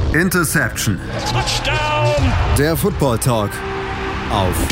Interception. Touchdown. Der Football Talk auf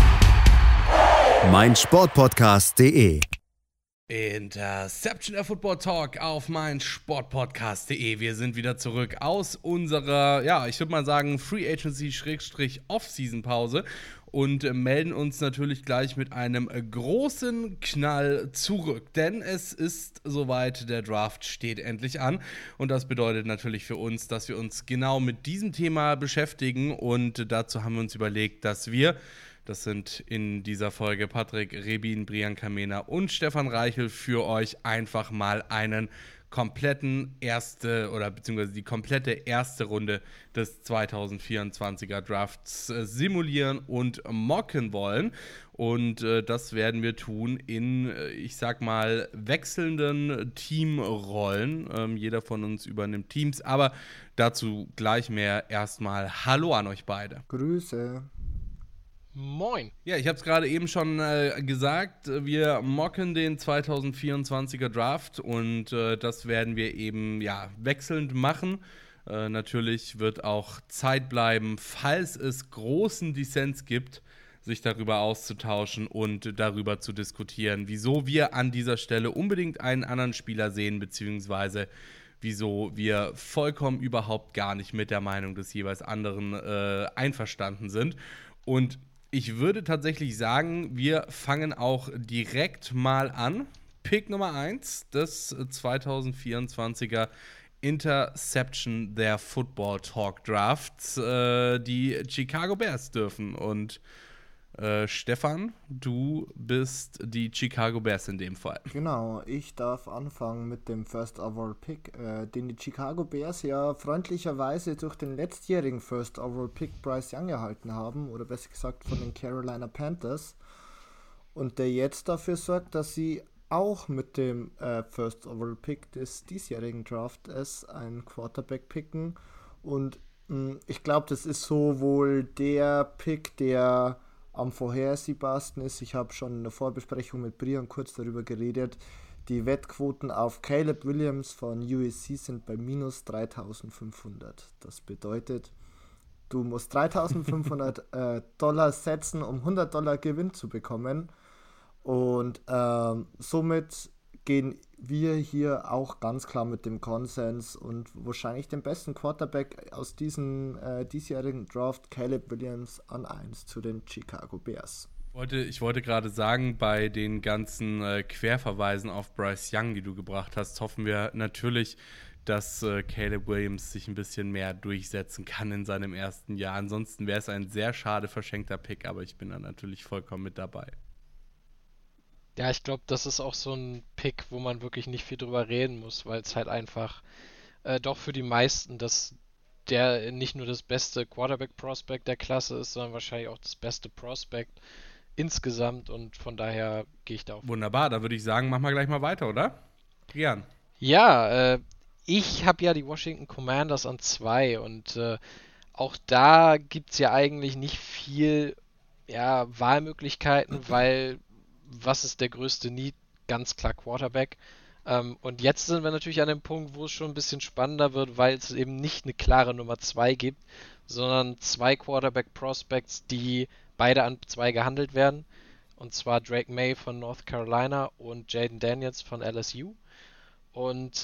meinsportpodcast.de. Interception, der Football Talk auf meinsportpodcast.de. Wir sind wieder zurück aus unserer, ich würde mal sagen, Free Agency-Off-Season-Pause und melden uns natürlich gleich mit einem großen Knall zurück. Denn es ist soweit, der Draft steht endlich an. Und das bedeutet natürlich für uns, dass wir uns genau mit diesem Thema beschäftigen. Und dazu haben wir uns überlegt, dass wir, das sind in dieser Folge Patrick Rebin, Brian Kamena und Stefan Reichel, für euch einfach mal einen kompletten beziehungsweise die komplette erste Runde des 2024er Drafts simulieren und mocken wollen. Und das werden wir tun in, ich sag mal, wechselnden Teamrollen. Jeder von uns übernimmt Teams, aber dazu gleich mehr. Erstmal Hallo an euch beide. Grüße. Moin. Ja, ich habe es gerade eben schon gesagt, wir mocken den 2024er Draft und das werden wir eben wechselnd machen. Natürlich wird auch Zeit bleiben, falls es großen Dissens gibt, sich darüber auszutauschen und darüber zu diskutieren, wieso wir an dieser Stelle unbedingt einen anderen Spieler sehen, beziehungsweise wieso wir vollkommen überhaupt gar nicht mit der Meinung des jeweils anderen einverstanden sind. Und ich würde tatsächlich sagen, wir fangen auch direkt mal an. Pick Nummer 1 des 2024er Interception der Football Talk Drafts. Die Chicago Bears dürfen. Und Stefan, du bist die Chicago Bears in dem Fall. Genau, ich darf anfangen mit dem First Overall Pick, den die Chicago Bears ja freundlicherweise durch den letztjährigen First Overall Pick Bryce Young erhalten haben, oder besser gesagt von den Carolina Panthers, und der jetzt dafür sorgt, dass sie auch mit dem First Overall Pick des diesjährigen Drafts einen Quarterback picken, und ich glaube, das ist so wohl der Pick, der am vorhersehbarsten ist. Ich habe schon in der Vorbesprechung mit Brian kurz darüber geredet. Die Wettquoten auf Caleb Williams von USC sind bei minus 3.500. Das bedeutet, du musst $3.500 setzen, um $100 Gewinn zu bekommen. Und somit gehen wir hier auch ganz klar mit dem Konsens und wahrscheinlich den besten Quarterback aus diesem diesjährigen Draft, Caleb Williams, an 1 zu den Chicago Bears. Ich wollte gerade sagen, bei den ganzen Querverweisen auf Bryce Young, die du gebracht hast, hoffen wir natürlich, dass Caleb Williams sich ein bisschen mehr durchsetzen kann in seinem ersten Jahr. Ansonsten wäre es ein sehr schade verschenkter Pick, aber ich bin da natürlich vollkommen mit dabei. Ja, ich glaube, das ist auch so ein Pick, wo man wirklich nicht viel drüber reden muss, weil es halt einfach doch für die meisten, dass der nicht nur das beste Quarterback-Prospect der Klasse ist, sondern wahrscheinlich auch das beste Prospect insgesamt, und von daher gehe ich da auf. Wunderbar, da würde ich sagen, machen wir gleich mal weiter, oder? Rian. Ja, ich habe ja die Washington Commanders an 2 und auch da gibt es ja eigentlich nicht viel Wahlmöglichkeiten, weil was ist der größte Need? Ganz klar Quarterback. Und jetzt sind wir natürlich an dem Punkt, wo es schon ein bisschen spannender wird, weil es eben nicht eine klare Nummer 2 gibt, sondern 2 Quarterback-Prospects, die beide an 2 gehandelt werden. Und zwar Drake May von North Carolina und Jaden Daniels von LSU. Und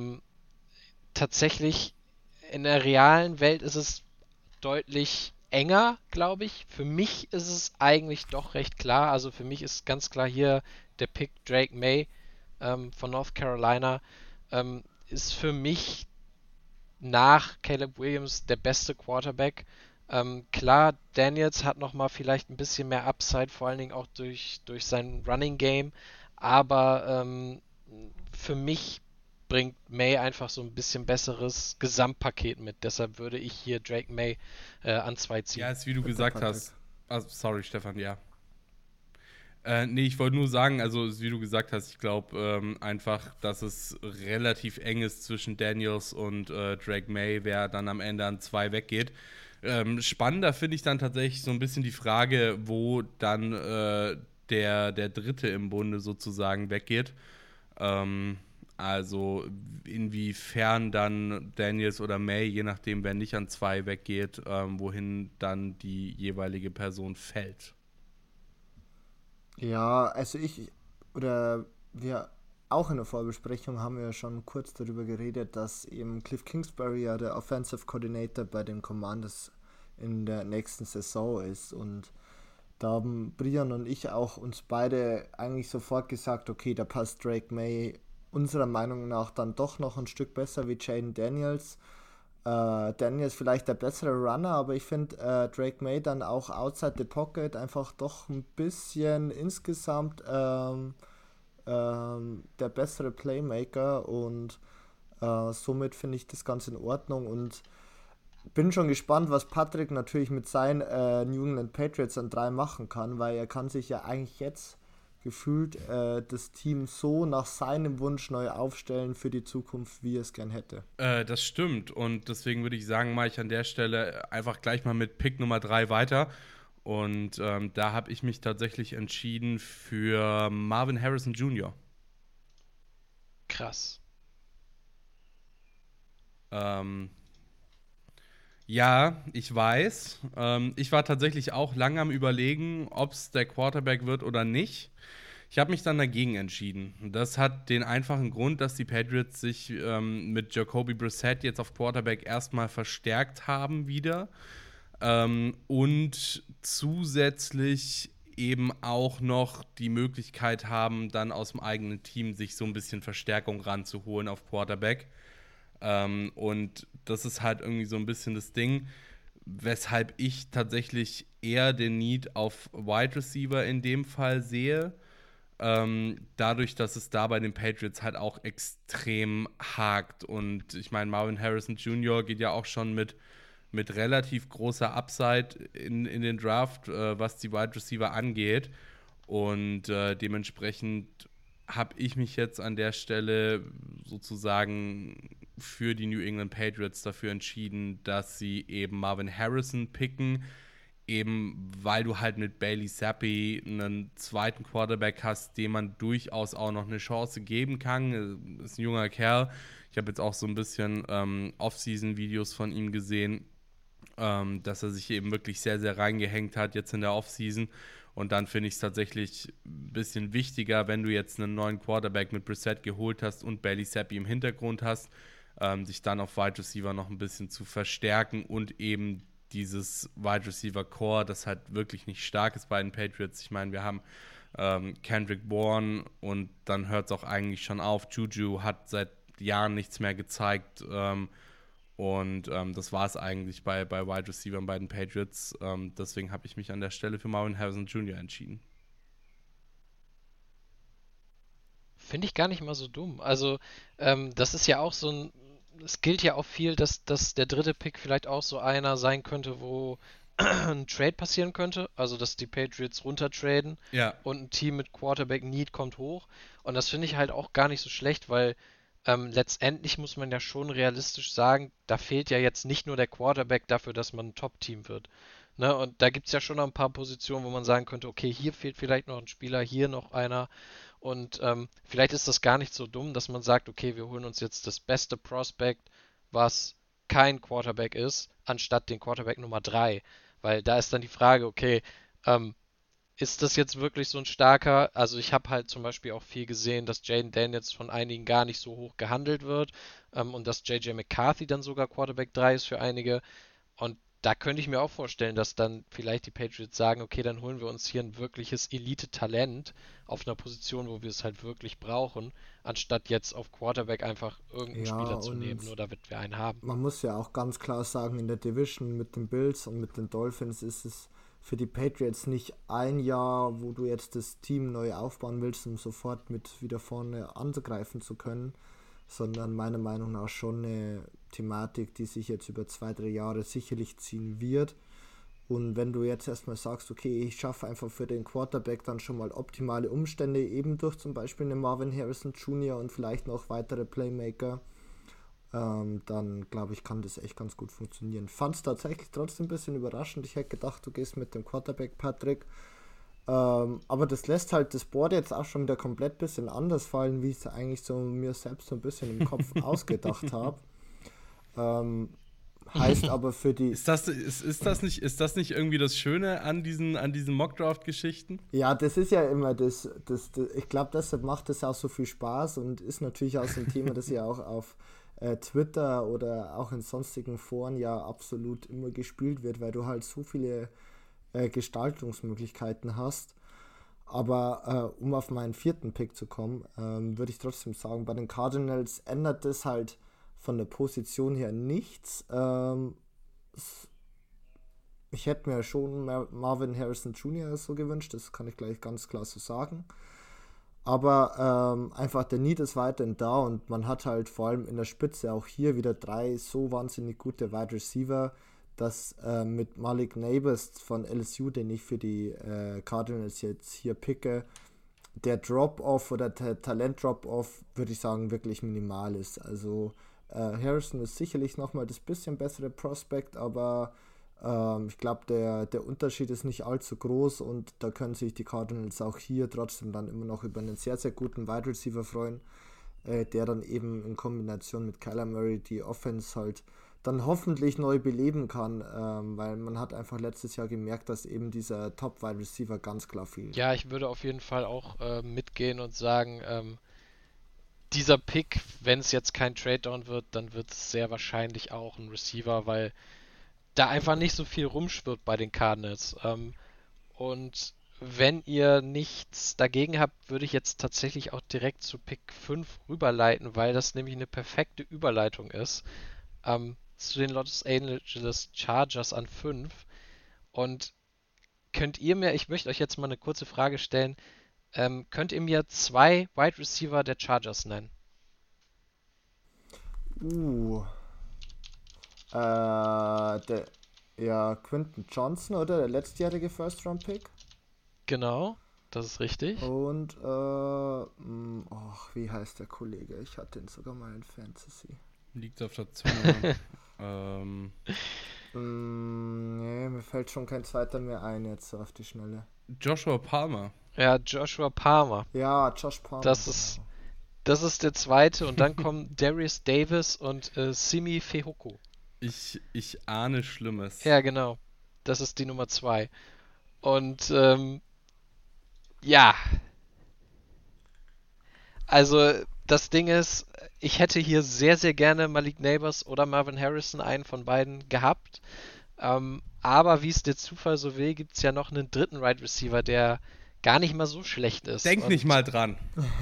tatsächlich in der realen Welt ist es deutlich enger, glaube ich. Für mich ist es eigentlich doch recht klar. Also für mich ist ganz klar hier der Pick Drake May von North Carolina. Ist für mich nach Caleb Williams der beste Quarterback. Klar, Daniels hat nochmal vielleicht ein bisschen mehr Upside, vor allen Dingen auch durch sein Running Game. Aber für mich bringt May einfach so ein bisschen besseres Gesamtpaket mit. Deshalb würde ich hier Drake May an 2 ziehen. Ja, ist wie du gesagt hast. Also, sorry, Stefan, ja. Ich wollte nur sagen, also wie du gesagt hast, ich glaube einfach, dass es relativ eng ist zwischen Daniels und Drake May, wer dann am Ende an 2 weggeht. Spannender finde ich dann tatsächlich so ein bisschen die Frage, wo dann der Dritte im Bunde sozusagen weggeht. Also inwiefern dann Daniels oder May, je nachdem, wer nicht an 2 weggeht, wohin dann die jeweilige Person fällt. Ja, also wir auch in der Vorbesprechung haben wir ja schon kurz darüber geredet, dass eben Cliff Kingsbury ja der Offensive Coordinator bei den Commanders in der nächsten Saison ist, und da haben Brian und ich auch uns beide eigentlich sofort gesagt, okay, da passt Drake May unserer Meinung nach dann doch noch ein Stück besser wie Jaden Daniels. Daniels vielleicht der bessere Runner, aber ich finde Drake May dann auch outside the pocket einfach doch ein bisschen insgesamt der bessere Playmaker, und somit finde ich das ganz in Ordnung und bin schon gespannt, was Patrick natürlich mit seinen New England Patriots an 3 machen kann, weil er kann sich ja eigentlich jetzt gefühlt das Team so nach seinem Wunsch neu aufstellen für die Zukunft, wie er es gern hätte. Das stimmt, und deswegen würde ich sagen, mache ich an der Stelle einfach gleich mal mit Pick Nummer 3 weiter. Und da habe ich mich tatsächlich entschieden für Marvin Harrison Jr. Krass. Ja, ich weiß. Ich war tatsächlich auch lange am Überlegen, ob es der Quarterback wird oder nicht. Ich habe mich dann dagegen entschieden. Das hat den einfachen Grund, dass die Patriots sich mit Jacoby Brissett jetzt auf Quarterback erstmal verstärkt haben wieder. Und zusätzlich eben auch noch die Möglichkeit haben, dann aus dem eigenen Team sich so ein bisschen Verstärkung ranzuholen auf Quarterback. Und das ist halt irgendwie so ein bisschen das Ding, weshalb ich tatsächlich eher den Need auf Wide Receiver in dem Fall sehe. Dadurch, dass es da bei den Patriots halt auch extrem hakt. Und ich meine, Marvin Harrison Jr. geht ja auch schon mit relativ großer Upside in den Draft, was die Wide Receiver angeht. Und dementsprechend habe ich mich jetzt an der Stelle sozusagen für die New England Patriots dafür entschieden, dass sie eben Marvin Harrison picken, eben weil du halt mit Bailey Zappi einen zweiten Quarterback hast, dem man durchaus auch noch eine Chance geben kann. Ist ein junger Kerl. Ich habe jetzt auch so ein bisschen Off-Season-Videos von ihm gesehen, dass er sich eben wirklich sehr, sehr reingehängt hat jetzt in der Off-Season. Und dann finde ich es tatsächlich ein bisschen wichtiger, wenn du jetzt einen neuen Quarterback mit Brissett geholt hast und Bailey Zappi im Hintergrund hast, sich dann auf Wide Receiver noch ein bisschen zu verstärken und eben dieses Wide Receiver Core, das halt wirklich nicht stark ist bei den Patriots. Ich meine, wir haben Kendrick Bourne und dann hört es auch eigentlich schon auf. Juju hat seit Jahren nichts mehr gezeigt, und das war es eigentlich bei Wide Receiver bei den Patriots. Deswegen habe ich mich an der Stelle für Marvin Harrison Jr. entschieden. Finde ich gar nicht mal so dumm. Also, das ist ja auch so ein. Es gilt ja auch viel, dass der dritte Pick vielleicht auch so einer sein könnte, wo ein Trade passieren könnte. Also, dass die Patriots runtertraden Ja. und ein Team mit Quarterback Need kommt hoch. Und das finde ich halt auch gar nicht so schlecht, weil letztendlich muss man ja schon realistisch sagen, da fehlt ja jetzt nicht nur der Quarterback dafür, dass man ein Top-Team wird. Ne? Und da gibt es ja schon noch ein paar Positionen, wo man sagen könnte, okay, hier fehlt vielleicht noch ein Spieler, hier noch einer. Und vielleicht ist das gar nicht so dumm, dass man sagt, okay, wir holen uns jetzt das beste Prospect, was kein Quarterback ist, anstatt den Quarterback Nummer 3. Weil da ist dann die Frage, okay, ist das jetzt wirklich so ein starker? Also ich habe halt zum Beispiel auch viel gesehen, dass Jaden Daniels von einigen gar nicht so hoch gehandelt wird, und dass JJ McCarthy dann sogar Quarterback 3 ist für einige. Und da könnte ich mir auch vorstellen, dass dann vielleicht die Patriots sagen, okay, dann holen wir uns hier ein wirkliches Elite-Talent auf einer Position, wo wir es halt wirklich brauchen, anstatt jetzt auf Quarterback einfach irgendeinen Ja, Spieler zu und nehmen, nur damit wir einen haben. man muss ja auch ganz klar sagen, in der Division mit den Bills und mit den Dolphins ist es für die Patriots nicht ein Jahr, wo du jetzt das Team neu aufbauen willst, um sofort mit wieder vorne angreifen zu können, sondern meiner Meinung nach schon eine Thematik, die sich jetzt über 2-3 Jahre sicherlich ziehen wird. Und wenn du jetzt erstmal sagst, okay, ich schaffe einfach für den Quarterback dann schon mal optimale Umstände, eben durch zum Beispiel einen Marvin Harrison Jr. und vielleicht noch weitere Playmaker, dann glaube ich, kann das echt ganz gut funktionieren. Fand es tatsächlich trotzdem ein bisschen überraschend. Ich hätte gedacht, du gehst mit dem Quarterback, Patrick. Aber das lässt halt das Board jetzt auch schon wieder komplett bisschen anders fallen, wie ich es eigentlich so mir selbst so ein bisschen im Kopf ausgedacht habe. Heißt aber für die... Ist das nicht irgendwie das Schöne an diesen Mockdraft-Geschichten? Ja, das ist ja immer ich glaube, deshalb macht das auch so viel Spaß und ist natürlich auch so ein Thema, das ja auch auf Twitter oder auch in sonstigen Foren ja absolut immer gespielt wird, weil du halt so viele Gestaltungsmöglichkeiten hast. Aber um auf meinen 4. Pick zu kommen, würde ich trotzdem sagen, bei den Cardinals ändert das halt von der Position her nichts. Ich hätte mir schon Marvin Harrison Jr. so gewünscht, das kann ich gleich ganz klar so sagen. Aber einfach der Need ist weiterhin da und man hat halt vor allem in der Spitze auch hier wieder 3 so wahnsinnig gute Wide Receiver, dass mit Malik Nabers von LSU, den ich für die Cardinals jetzt hier picke, der Drop-Off oder der Talent-Drop-Off, würde ich sagen, wirklich minimal ist. Also Harrison ist sicherlich nochmal das bisschen bessere Prospect, aber ich glaube, der Unterschied ist nicht allzu groß und da können sich die Cardinals auch hier trotzdem dann immer noch über einen sehr, sehr guten Wide Receiver freuen, der dann eben in Kombination mit Kyler Murray die Offense halt dann hoffentlich neu beleben kann, weil man hat einfach letztes Jahr gemerkt, dass eben dieser Top-Wide Receiver ganz klar fehlt. Ja, ich würde auf jeden Fall auch mitgehen und sagen, dieser Pick, wenn es jetzt kein Trade-Down wird, dann wird es sehr wahrscheinlich auch ein Receiver, weil da einfach nicht so viel rumschwirrt bei den Cardinals. Und wenn ihr nichts dagegen habt, würde ich jetzt tatsächlich auch direkt zu Pick 5 rüberleiten, weil das nämlich eine perfekte Überleitung ist. Zu den Los Angeles Chargers an 5. Und ich möchte euch jetzt mal eine kurze Frage stellen, könnt ihr mir 2 Wide Receiver der Chargers nennen? Quentin Johnson, oder? Der letztjährige First-Round-Pick. Genau, das ist richtig. Und, wie heißt der Kollege? Ich hatte ihn sogar mal in Fantasy. Liegt auf der Zunge. Nee, mir fällt schon kein zweiter mehr ein jetzt so auf die Schnelle. Joshua Palmer. Ja, Joshua Palmer. Ja, Josh Palmer. Das ist der zweite und dann kommen Darius Davis und Simi Fehoko. Ich ahne Schlimmes. Ja, genau. Das ist die Nummer 2. Und ja. Also das Ding ist, ich hätte hier sehr, sehr gerne Malik Nabers oder Marvin Harrison, einen von beiden, gehabt. Aber wie es der Zufall so will, gibt es ja noch einen dritten Wide Receiver, der gar nicht mal so schlecht ist. Denk nicht mal dran.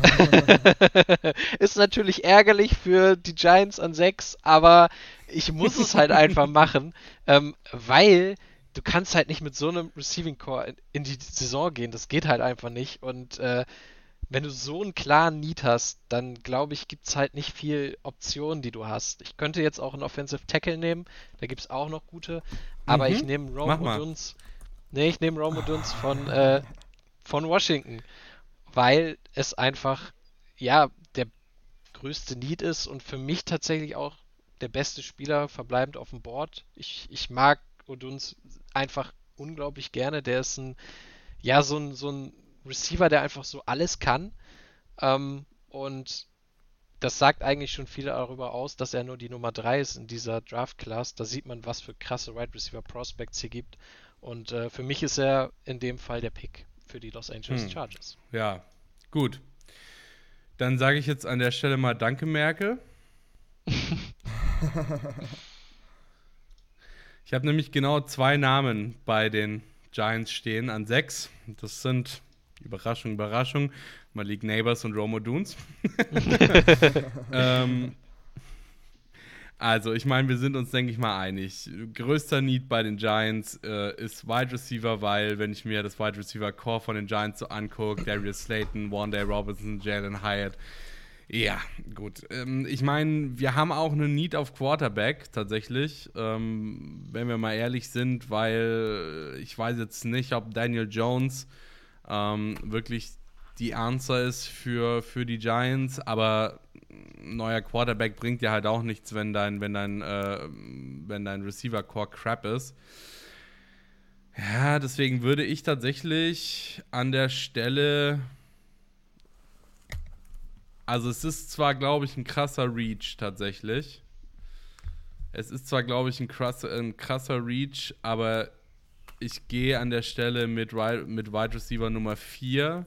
Ist natürlich ärgerlich für die Giants an 6, aber ich muss es halt einfach machen, weil du kannst halt nicht mit so einem Receiving Core in die Saison gehen. Das geht halt einfach nicht. Und wenn du so einen klaren Need hast, dann glaube ich, gibt es halt nicht viel Optionen, die du hast. Ich könnte jetzt auch einen Offensive Tackle nehmen, da gibt es auch noch gute, aber ich nehme Rome Odunze. Nee, ich nehme Rome Odunze von Washington, weil es einfach, ja, der größte Need ist und für mich tatsächlich auch der beste Spieler verbleibend auf dem Board. Ich mag Odunze einfach unglaublich gerne. Der ist so ein Receiver, der einfach so alles kann. Und das sagt eigentlich schon viel darüber aus, dass er nur die Nummer 3 ist in dieser Draft-Class. Da sieht man, was für krasse Wide Receiver Prospects hier gibt. Und für mich ist er in dem Fall der Pick für die Los Angeles Chargers. Ja, gut. Dann sage ich jetzt an der Stelle mal Danke, Merkel. Ich habe nämlich genau 2 Namen bei den Giants stehen an 6. Das sind, Überraschung, Überraschung, Malik Nabers und Rome Odunze. Also, ich meine, wir sind uns, denke ich mal, einig. Größter Need bei den Giants ist Wide Receiver, weil, wenn ich mir das Wide Receiver Core von den Giants so angucke, Darius Slayton, Wan'Dale Robinson, Jalen Hyatt, ja, gut. Ich meine, wir haben auch einen Need auf Quarterback, tatsächlich, wenn wir mal ehrlich sind, weil ich weiß jetzt nicht, ob Daniel Jones wirklich die Answer ist für die Giants, aber ein neuer Quarterback bringt dir halt auch nichts, wenn dein Receiver-Core crap ist. Ja, deswegen würde ich tatsächlich an der Stelle, also es ist zwar, glaube ich, ein krasser Reach tatsächlich. Es ist zwar, glaube ich, ein krasser Reach, aber ich gehe an der Stelle mit Wide Receiver Nummer 4,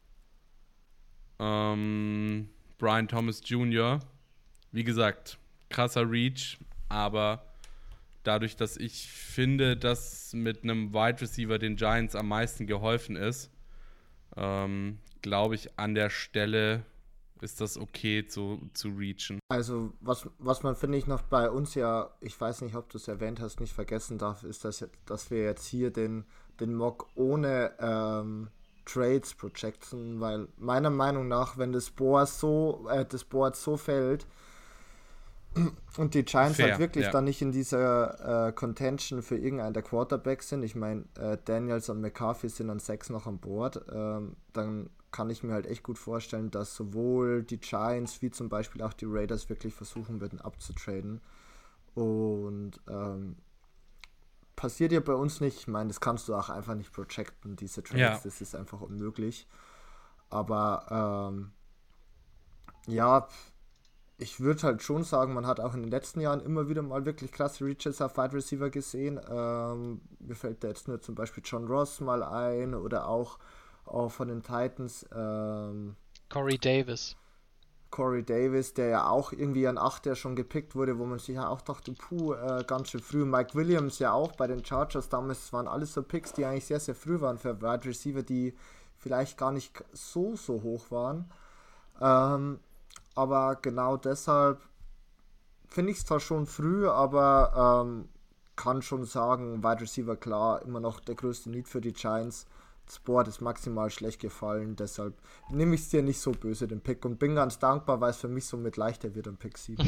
Brian Thomas Jr. Wie gesagt, krasser Reach, aber dadurch, dass ich finde, dass mit einem Wide Receiver den Giants am meisten geholfen ist, glaube ich, an der Stelle ist das okay zu reachen. Also, was man, finde ich, noch bei uns ja, ich weiß nicht, ob du es erwähnt hast, nicht vergessen darf, ist, dass wir jetzt hier den Mock ohne Trades projecten, weil meiner Meinung nach, wenn das Board so fällt und die Giants Fair, halt wirklich ja. dann nicht in dieser Contention für irgendeinen der Quarterbacks sind, ich meine, Daniels und McCarthy sind an 6 noch an Bord, dann kann ich mir halt echt gut vorstellen, dass sowohl die Giants wie zum Beispiel auch die Raiders wirklich versuchen würden abzutraden. Und passiert ja bei uns nicht. Ich meine, das kannst du auch einfach nicht projecten, diese Trades. Ja. Das ist einfach unmöglich. Aber ja, ich würde halt schon sagen, man hat auch in den letzten Jahren immer wieder mal wirklich krasse Reaches auf Wide Receiver gesehen. Mir fällt da jetzt nur zum Beispiel John Ross mal ein oder auch von den Titans Corey Davis, der ja auch irgendwie an 8 ja schon gepickt wurde, wo man sich ja auch dachte, ganz schön früh. Mike Williams ja auch bei den Chargers damals, waren alles so Picks, die eigentlich sehr, sehr früh waren für Wide Receiver, die vielleicht gar nicht so hoch waren. Aber genau deshalb finde ich es zwar schon früh, aber kann schon sagen, Wide Receiver klar, immer noch der größte Need für die Giants. Das Board ist maximal schlecht gefallen, deshalb nehme ich es dir nicht so böse, den Pick, und bin ganz dankbar, weil es für mich somit leichter wird am Pick 7.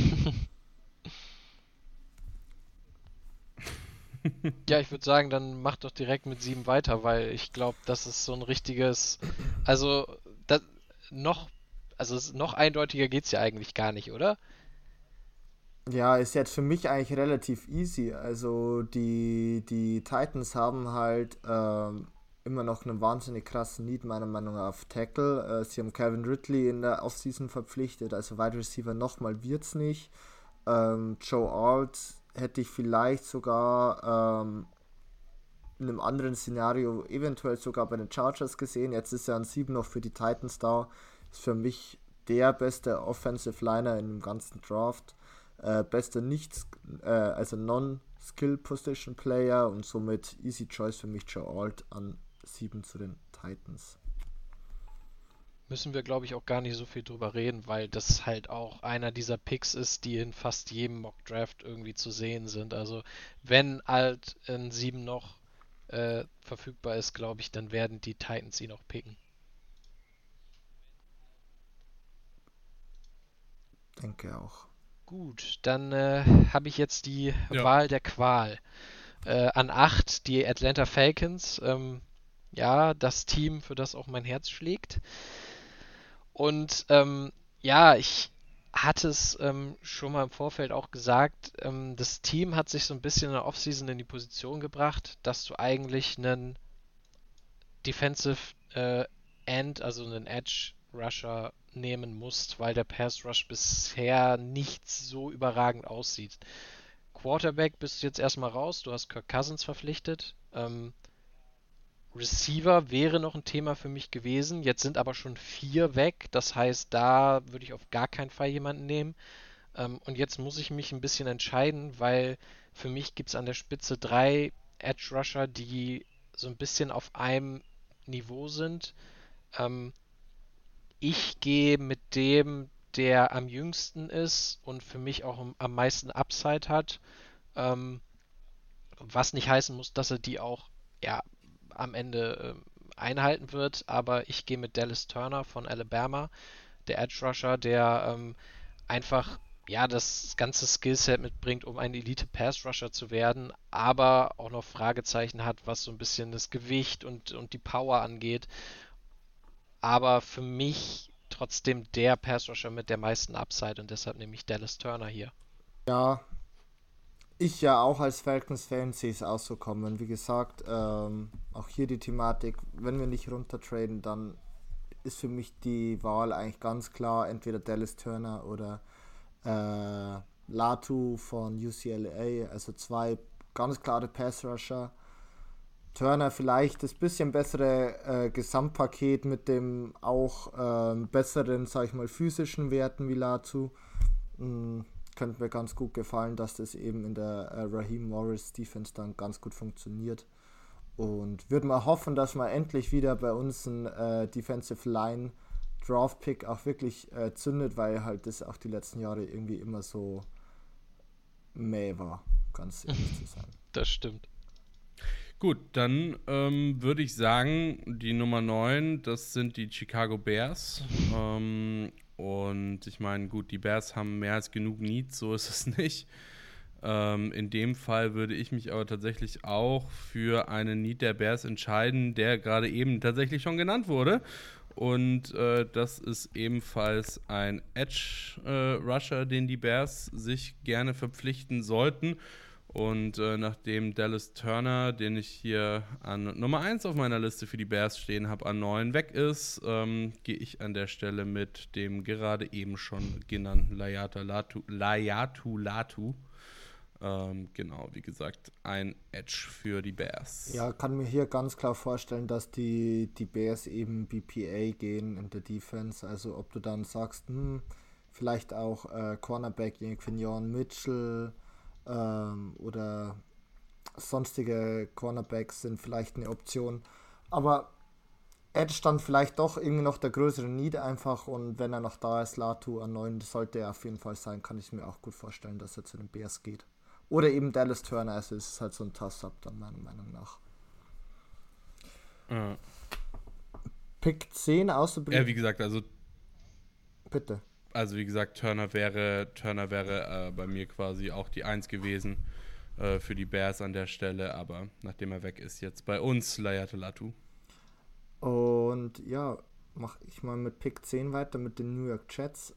Ja, ich würde sagen, dann mach doch direkt mit 7 weiter, weil ich glaube, das ist so ein richtiges, also das, noch, noch eindeutiger geht's ja eigentlich gar nicht, oder? Ja, ist jetzt für mich eigentlich relativ easy. Also die Titans haben halt immer noch einen wahnsinnig krassen Need, meiner Meinung nach, auf Tackle. Sie haben Calvin Ridley in der Offseason verpflichtet, also Wide Receiver nochmal wird's nicht. Joe Alt hätte ich vielleicht sogar in einem anderen Szenario eventuell sogar bei den Chargers gesehen. Jetzt ist er an 7 noch für die Titans da. Ist für mich der beste Offensive Liner in dem ganzen Draft. Bester also Non-Skill Position Player, und somit easy choice für mich Joe Alt an 7 zu den Titans. Müssen wir, glaube ich, auch gar nicht so viel drüber reden, weil das halt auch einer dieser Picks ist, die in fast jedem Mock-Draft irgendwie zu sehen sind. Also wenn Alt in 7 noch verfügbar ist, glaube ich, dann werden die Titans ihn auch picken. Denke auch. Gut, dann habe ich jetzt die Ja. Wahl der Qual. An 8 die Atlanta Falcons. Ja, das Team, für das auch mein Herz schlägt. Und ja, ich hatte es schon mal im Vorfeld auch gesagt, das Team hat sich so ein bisschen in der Offseason in die Position gebracht, dass du eigentlich einen Defensive End, also einen Edge Rusher nehmen musst, weil der Pass Rush bisher nicht so überragend aussieht. Quarterback bist du jetzt erstmal raus, du hast Kirk Cousins verpflichtet. Receiver wäre noch ein Thema für mich gewesen, jetzt sind aber schon 4 weg, das heißt, da würde ich auf gar keinen Fall jemanden nehmen. Und jetzt muss ich mich ein bisschen entscheiden, weil für mich gibt es an der Spitze 3 Edge Rusher, die so ein bisschen auf einem Niveau sind. Ich gehe mit dem, der am jüngsten ist und für mich auch am meisten Upside hat. Was nicht heißen muss, dass er die auch ja, am Ende einhalten wird, aber ich gehe mit Dallas Turner von Alabama, der Edge Rusher, der einfach ja das ganze Skillset mitbringt, um ein Elite Pass Rusher zu werden, aber auch noch Fragezeichen hat, was so ein bisschen das Gewicht und die Power angeht. Aber für mich trotzdem der Pass Rusher mit der meisten Upside, und deshalb nehme ich Dallas Turner hier. Ja, Ich ja auch als Falcons-Fan sehe es auch so kommen. Wie gesagt, auch hier die Thematik, wenn wir nicht runtertraden, dann ist für mich die Wahl eigentlich ganz klar, entweder Dallas Turner oder Latu von UCLA, also zwei ganz klare Pass-Rusher. Turner vielleicht das bisschen bessere Gesamtpaket mit dem auch besseren, sag ich mal, physischen Werten wie Latu. Könnte mir ganz gut gefallen, dass das eben in der Raheem Morris Defense dann ganz gut funktioniert. Und würde mal hoffen, dass man endlich wieder bei uns ein Defensive Line Draft Pick auch wirklich zündet, weil halt das auch die letzten Jahre irgendwie immer so mäh war, ganz ehrlich zu sein. Das stimmt. Gut, dann würde ich sagen, die Nummer 9, das sind die Chicago Bears. Und ich meine, gut, die Bears haben mehr als genug Needs, so ist es nicht. In dem Fall würde ich mich aber tatsächlich auch für einen Need der Bears entscheiden, der gerade eben tatsächlich schon genannt wurde. Und das ist ebenfalls ein Edge-Rusher, den die Bears sich gerne verpflichten sollten. Und nachdem Dallas Turner, den ich hier an Nummer 1 auf meiner Liste für die Bears stehen habe, an 9 weg ist, gehe ich an der Stelle mit dem gerade eben schon genannten Laiatu Latu. Genau, wie gesagt, ein Edge für die Bears. Ja, kann mir hier ganz klar vorstellen, dass die Bears eben BPA gehen in der Defense. Also ob du dann sagst, vielleicht auch Cornerback Quinion Mitchell oder sonstige Cornerbacks sind vielleicht eine Option. Aber Edge dann vielleicht doch irgendwie noch der größere Need einfach, und wenn er noch da ist, Latu an 9, sollte er auf jeden Fall sein, kann ich mir auch gut vorstellen, dass er zu den Bears geht. Oder eben Dallas Turner, also es ist halt so ein Toss-Up dann meiner Meinung nach. Pick 10 auszubilden. Ja, wie gesagt, also bitte. Also wie gesagt, Turner wäre bei mir quasi auch die 1 gewesen für die Bears an der Stelle, aber nachdem er weg ist, jetzt bei uns Laiatu Latu. Und ja, mache ich mal mit Pick 10 weiter mit den New York Jets.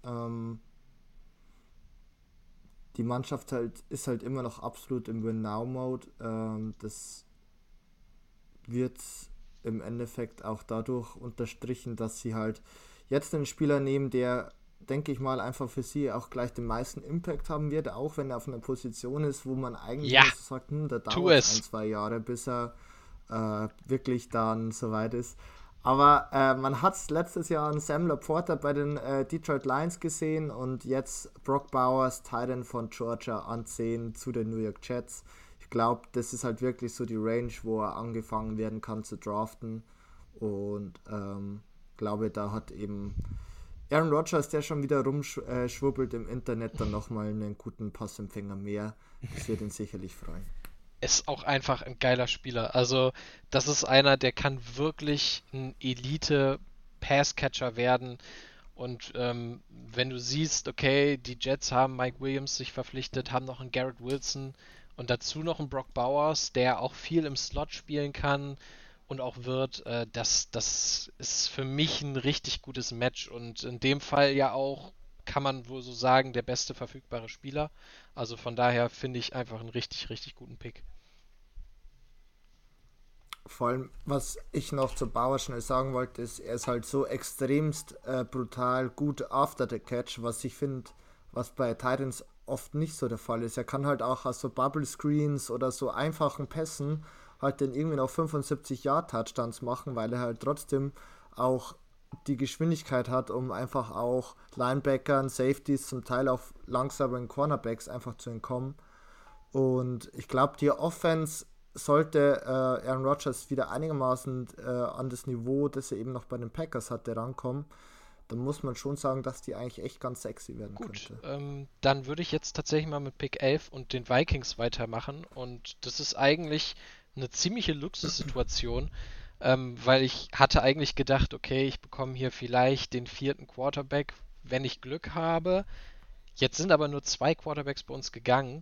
Die Mannschaft ist halt immer noch absolut im Win-Now-Mode. Das wird im Endeffekt auch dadurch unterstrichen, dass sie halt jetzt einen Spieler nehmen, der, denke ich mal, einfach für sie auch gleich den meisten Impact haben wird, auch wenn er auf einer Position ist, wo man eigentlich sagt, da dauert es 1-2 Jahre, bis er wirklich dann soweit ist. Aber man hat es letztes Jahr an Sam Laporta bei den Detroit Lions gesehen und jetzt Brock Bowers, Titan von Georgia, an 10 zu den New York Jets. Ich glaube, das ist halt wirklich so die Range, wo er angefangen werden kann zu draften. Und glaube, da hat eben Aaron Rodgers, der schon wieder rumschwurbelt im Internet, dann nochmal einen guten Passempfänger mehr. Das wird ihn sicherlich freuen. Ist auch einfach ein geiler Spieler. Also das ist einer, der kann wirklich ein Elite-Passcatcher werden. Und wenn du siehst, okay, die Jets haben Mike Williams sich verpflichtet, haben noch einen Garrett Wilson und dazu noch einen Brock Bowers, der auch viel im Slot spielen kann und auch wird, das ist für mich ein richtig gutes Match und in dem Fall ja auch, kann man wohl so sagen, der beste verfügbare Spieler. Also von daher finde ich einfach einen richtig, richtig guten Pick. Vor allem, was ich noch zu Bauer schnell sagen wollte, ist, er ist halt so extremst brutal gut after the catch, was ich finde, was bei Titans oft nicht so der Fall ist. Er kann halt auch aus so Bubble Screens oder so einfachen Pässen halt den irgendwie noch 75-Yard-Touchdowns machen, weil er halt trotzdem auch die Geschwindigkeit hat, um einfach auch Linebackern, Safeties, zum Teil auch langsamen Cornerbacks einfach zu entkommen. Und ich glaube, die Offense sollte Aaron Rodgers wieder einigermaßen an das Niveau, das er eben noch bei den Packers hatte, rankommen, dann muss man schon sagen, dass die eigentlich echt ganz sexy werden könnte. Dann würde ich jetzt tatsächlich mal mit Pick 11 und den Vikings weitermachen. Und das ist eigentlich eine ziemliche Luxussituation, weil ich hatte eigentlich gedacht, okay, ich bekomme hier vielleicht den 4. Quarterback, wenn ich Glück habe. Jetzt sind aber nur 2 Quarterbacks bei uns gegangen.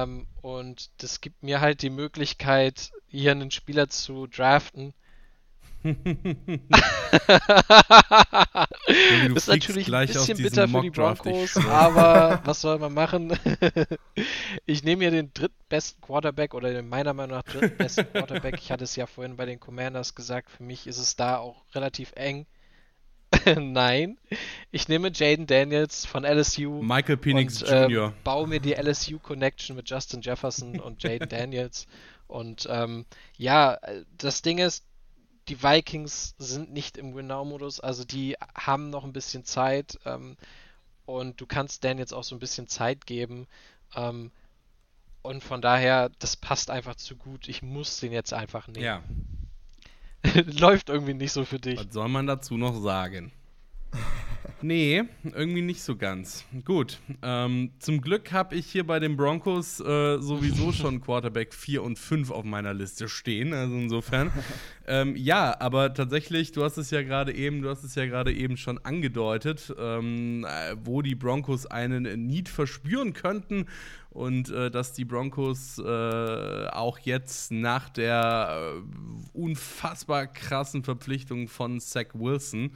Und das gibt mir halt die Möglichkeit, hier einen Spieler zu draften, Du Ist fliegst natürlich ein gleich aus bisschen diesem bitter für die Mockdraft, ich Broncos, schwör. aber was soll man machen? Ich nehme hier den drittbesten Quarterback oder den meiner Meinung nach drittbesten Quarterback. Ich hatte es ja vorhin bei den Commanders gesagt, für mich ist es da auch relativ eng. Nein, ich nehme Jaden Daniels von LSU Michael Penix und Jr. baue mir die LSU-Connection mit Justin Jefferson und Jaden Daniels. Und ja, das Ding ist, die Vikings sind nicht im Win-Now-Modus, also die haben noch ein bisschen Zeit und du kannst Daniels auch so ein bisschen Zeit geben. Ähm, und von daher, das passt einfach zu gut. Ich muss den jetzt einfach nehmen. Ja, Läuft irgendwie nicht so für dich. was soll man dazu noch sagen? Nee, irgendwie nicht so ganz. Gut, zum Glück habe ich hier bei den Broncos sowieso schon Quarterback 4 und 5 auf meiner Liste stehen. Also insofern. Ja, aber tatsächlich, du hast es ja gerade eben schon angedeutet, wo die Broncos einen Need verspüren könnten und dass die Broncos auch jetzt nach der unfassbar krassen Verpflichtung von Zach Wilson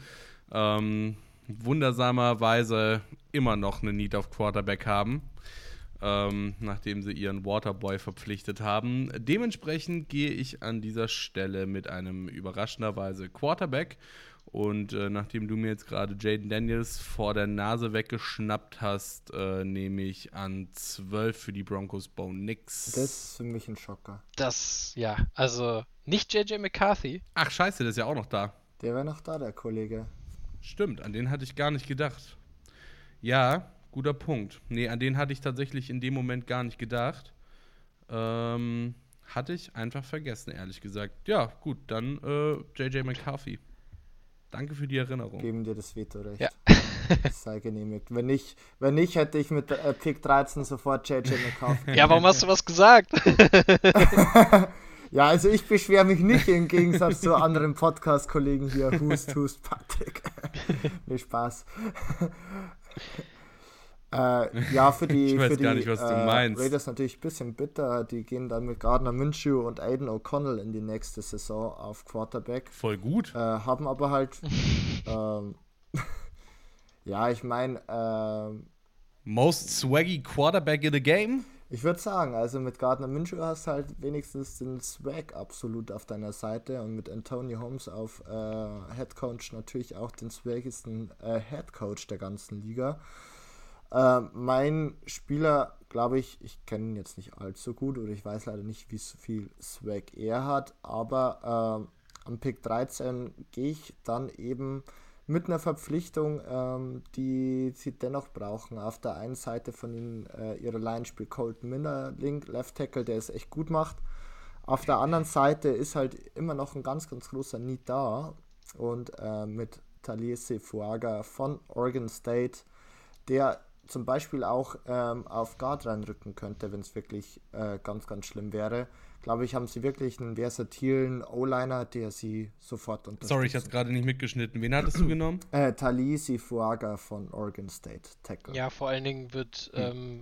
wundersamerweise immer noch eine Need auf Quarterback haben, nachdem sie ihren Waterboy verpflichtet haben. Dementsprechend gehe ich an dieser Stelle mit einem überraschenderweise Quarterback. Und nachdem du mir jetzt gerade Jaden Daniels vor der Nase weggeschnappt hast, nehme ich an 12 für die Broncos Bo Nix. Das ist für mich ein Schocker. Das, ja, also nicht JJ McCarthy. Ach scheiße, der ist ja auch noch da. Der wäre noch da, der Kollege. Stimmt, an den hatte ich gar nicht gedacht. Ja, guter Punkt. Nee, an den hatte ich tatsächlich in dem Moment gar nicht gedacht. Hatte ich einfach vergessen, ehrlich gesagt. Ja, gut, dann JJ McCarthy. Danke für die Erinnerung. Geben dir das Vetorecht. Ja. Das sei genehmigt. Wenn nicht, hätte ich mit Pick 13 sofort JJ McCarthy. Ja, warum hast du was gesagt? Ja, also ich beschwere mich nicht im Gegensatz zu anderen Podcast-Kollegen hier. Hust, Patrick. Nee, Spaß. Ja, für die, Ich weiß für die gar nicht, was du meinst. Raiders natürlich ein bisschen bitter. Die gehen dann mit Gardner Minshew und Aiden O'Connell in die nächste Saison auf Quarterback. Voll gut. Haben aber halt ja, ich meine Most swaggy Quarterback in the game? ich würde sagen, also mit Gardner Minshew hast du halt wenigstens den Swag absolut auf deiner Seite und mit Anthony Holmes auf Head Coach natürlich auch den swagigsten Head Coach der ganzen Liga. Mein Spieler, glaube ich kenne ihn jetzt nicht allzu gut oder ich weiß leider nicht, wie viel Swag er hat, aber am Pick 13 gehe ich dann eben mit einer Verpflichtung, die sie dennoch brauchen. Auf der einen Seite von ihnen ihre Line spielt Colton Miller, Left Tackle, der es echt gut macht. Auf der anderen Seite ist halt immer noch ein ganz, ganz großer Need da. Und mit Talise Fuaga von Oregon State, der zum Beispiel auch auf Guard reinrücken könnte, wenn es wirklich ganz, ganz schlimm wäre. Glaube ich, haben sie wirklich einen versatilen O-Liner, der sie sofort unterstützt. Sorry, ich hatte gerade nicht mitgeschnitten. Wen hattest du genommen? Talise Fuaga von Oregon State, Tackle. Ja, vor allen Dingen wird,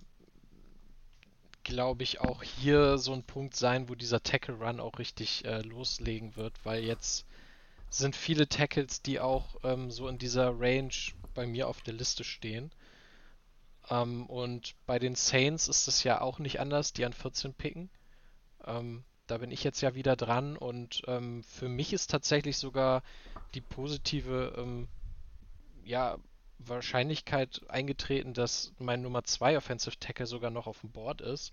glaube ich, auch hier so ein Punkt sein, wo dieser Tackle-Run auch richtig loslegen wird, weil jetzt sind viele Tackles, die auch so in dieser Range bei mir auf der Liste stehen. Und bei den Saints ist es ja auch nicht anders, die an 14 picken. Da bin ich jetzt ja wieder dran und für mich ist tatsächlich sogar die positive Wahrscheinlichkeit eingetreten, dass mein Nummer 2 Offensive Tackle sogar noch auf dem Board ist.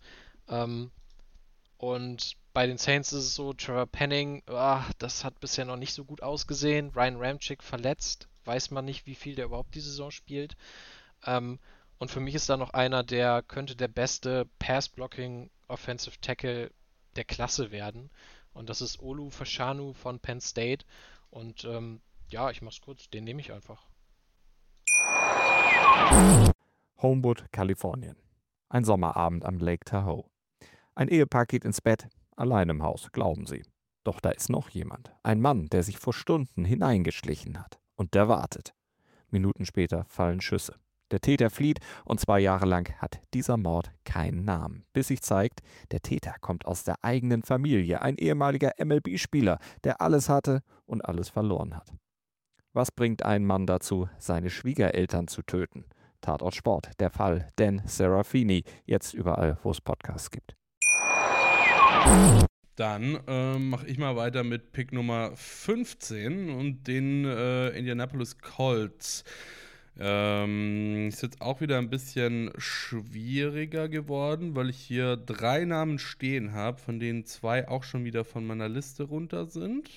Und bei den Saints ist es so, Trevor Penning, das hat bisher noch nicht so gut ausgesehen. Ryan Ramczyk verletzt, weiß man nicht, wie viel der überhaupt die Saison spielt. Und für mich ist da noch einer, der könnte der beste Pass-Blocking Offensive Tackle der Klasse werden. Und das ist Olu Fashanu von Penn State. Und ja, ich mach's kurz, den nehme ich einfach. Homewood, Kalifornien. Ein Sommerabend am Lake Tahoe. Ein Ehepaar geht ins Bett, allein im Haus, glauben sie. Doch da ist noch jemand. Ein Mann, der sich vor Stunden hineingeschlichen hat. Und der wartet. Minuten später fallen Schüsse. Der Täter flieht und 2 Jahre lang hat dieser Mord keinen Namen. Bis sich zeigt, der Täter kommt aus der eigenen Familie, ein ehemaliger MLB-Spieler, der alles hatte und alles verloren hat. Was bringt einen Mann dazu, seine Schwiegereltern zu töten? Tatort Sport, der Fall Dan Serafini, jetzt überall, wo es Podcasts gibt. Dann mache ich mal weiter mit Pick Nummer 15 und den Indianapolis Colts. Ist jetzt auch wieder ein bisschen schwieriger geworden, weil ich hier 3 Namen stehen habe, von denen 2 auch schon wieder von meiner Liste runter sind.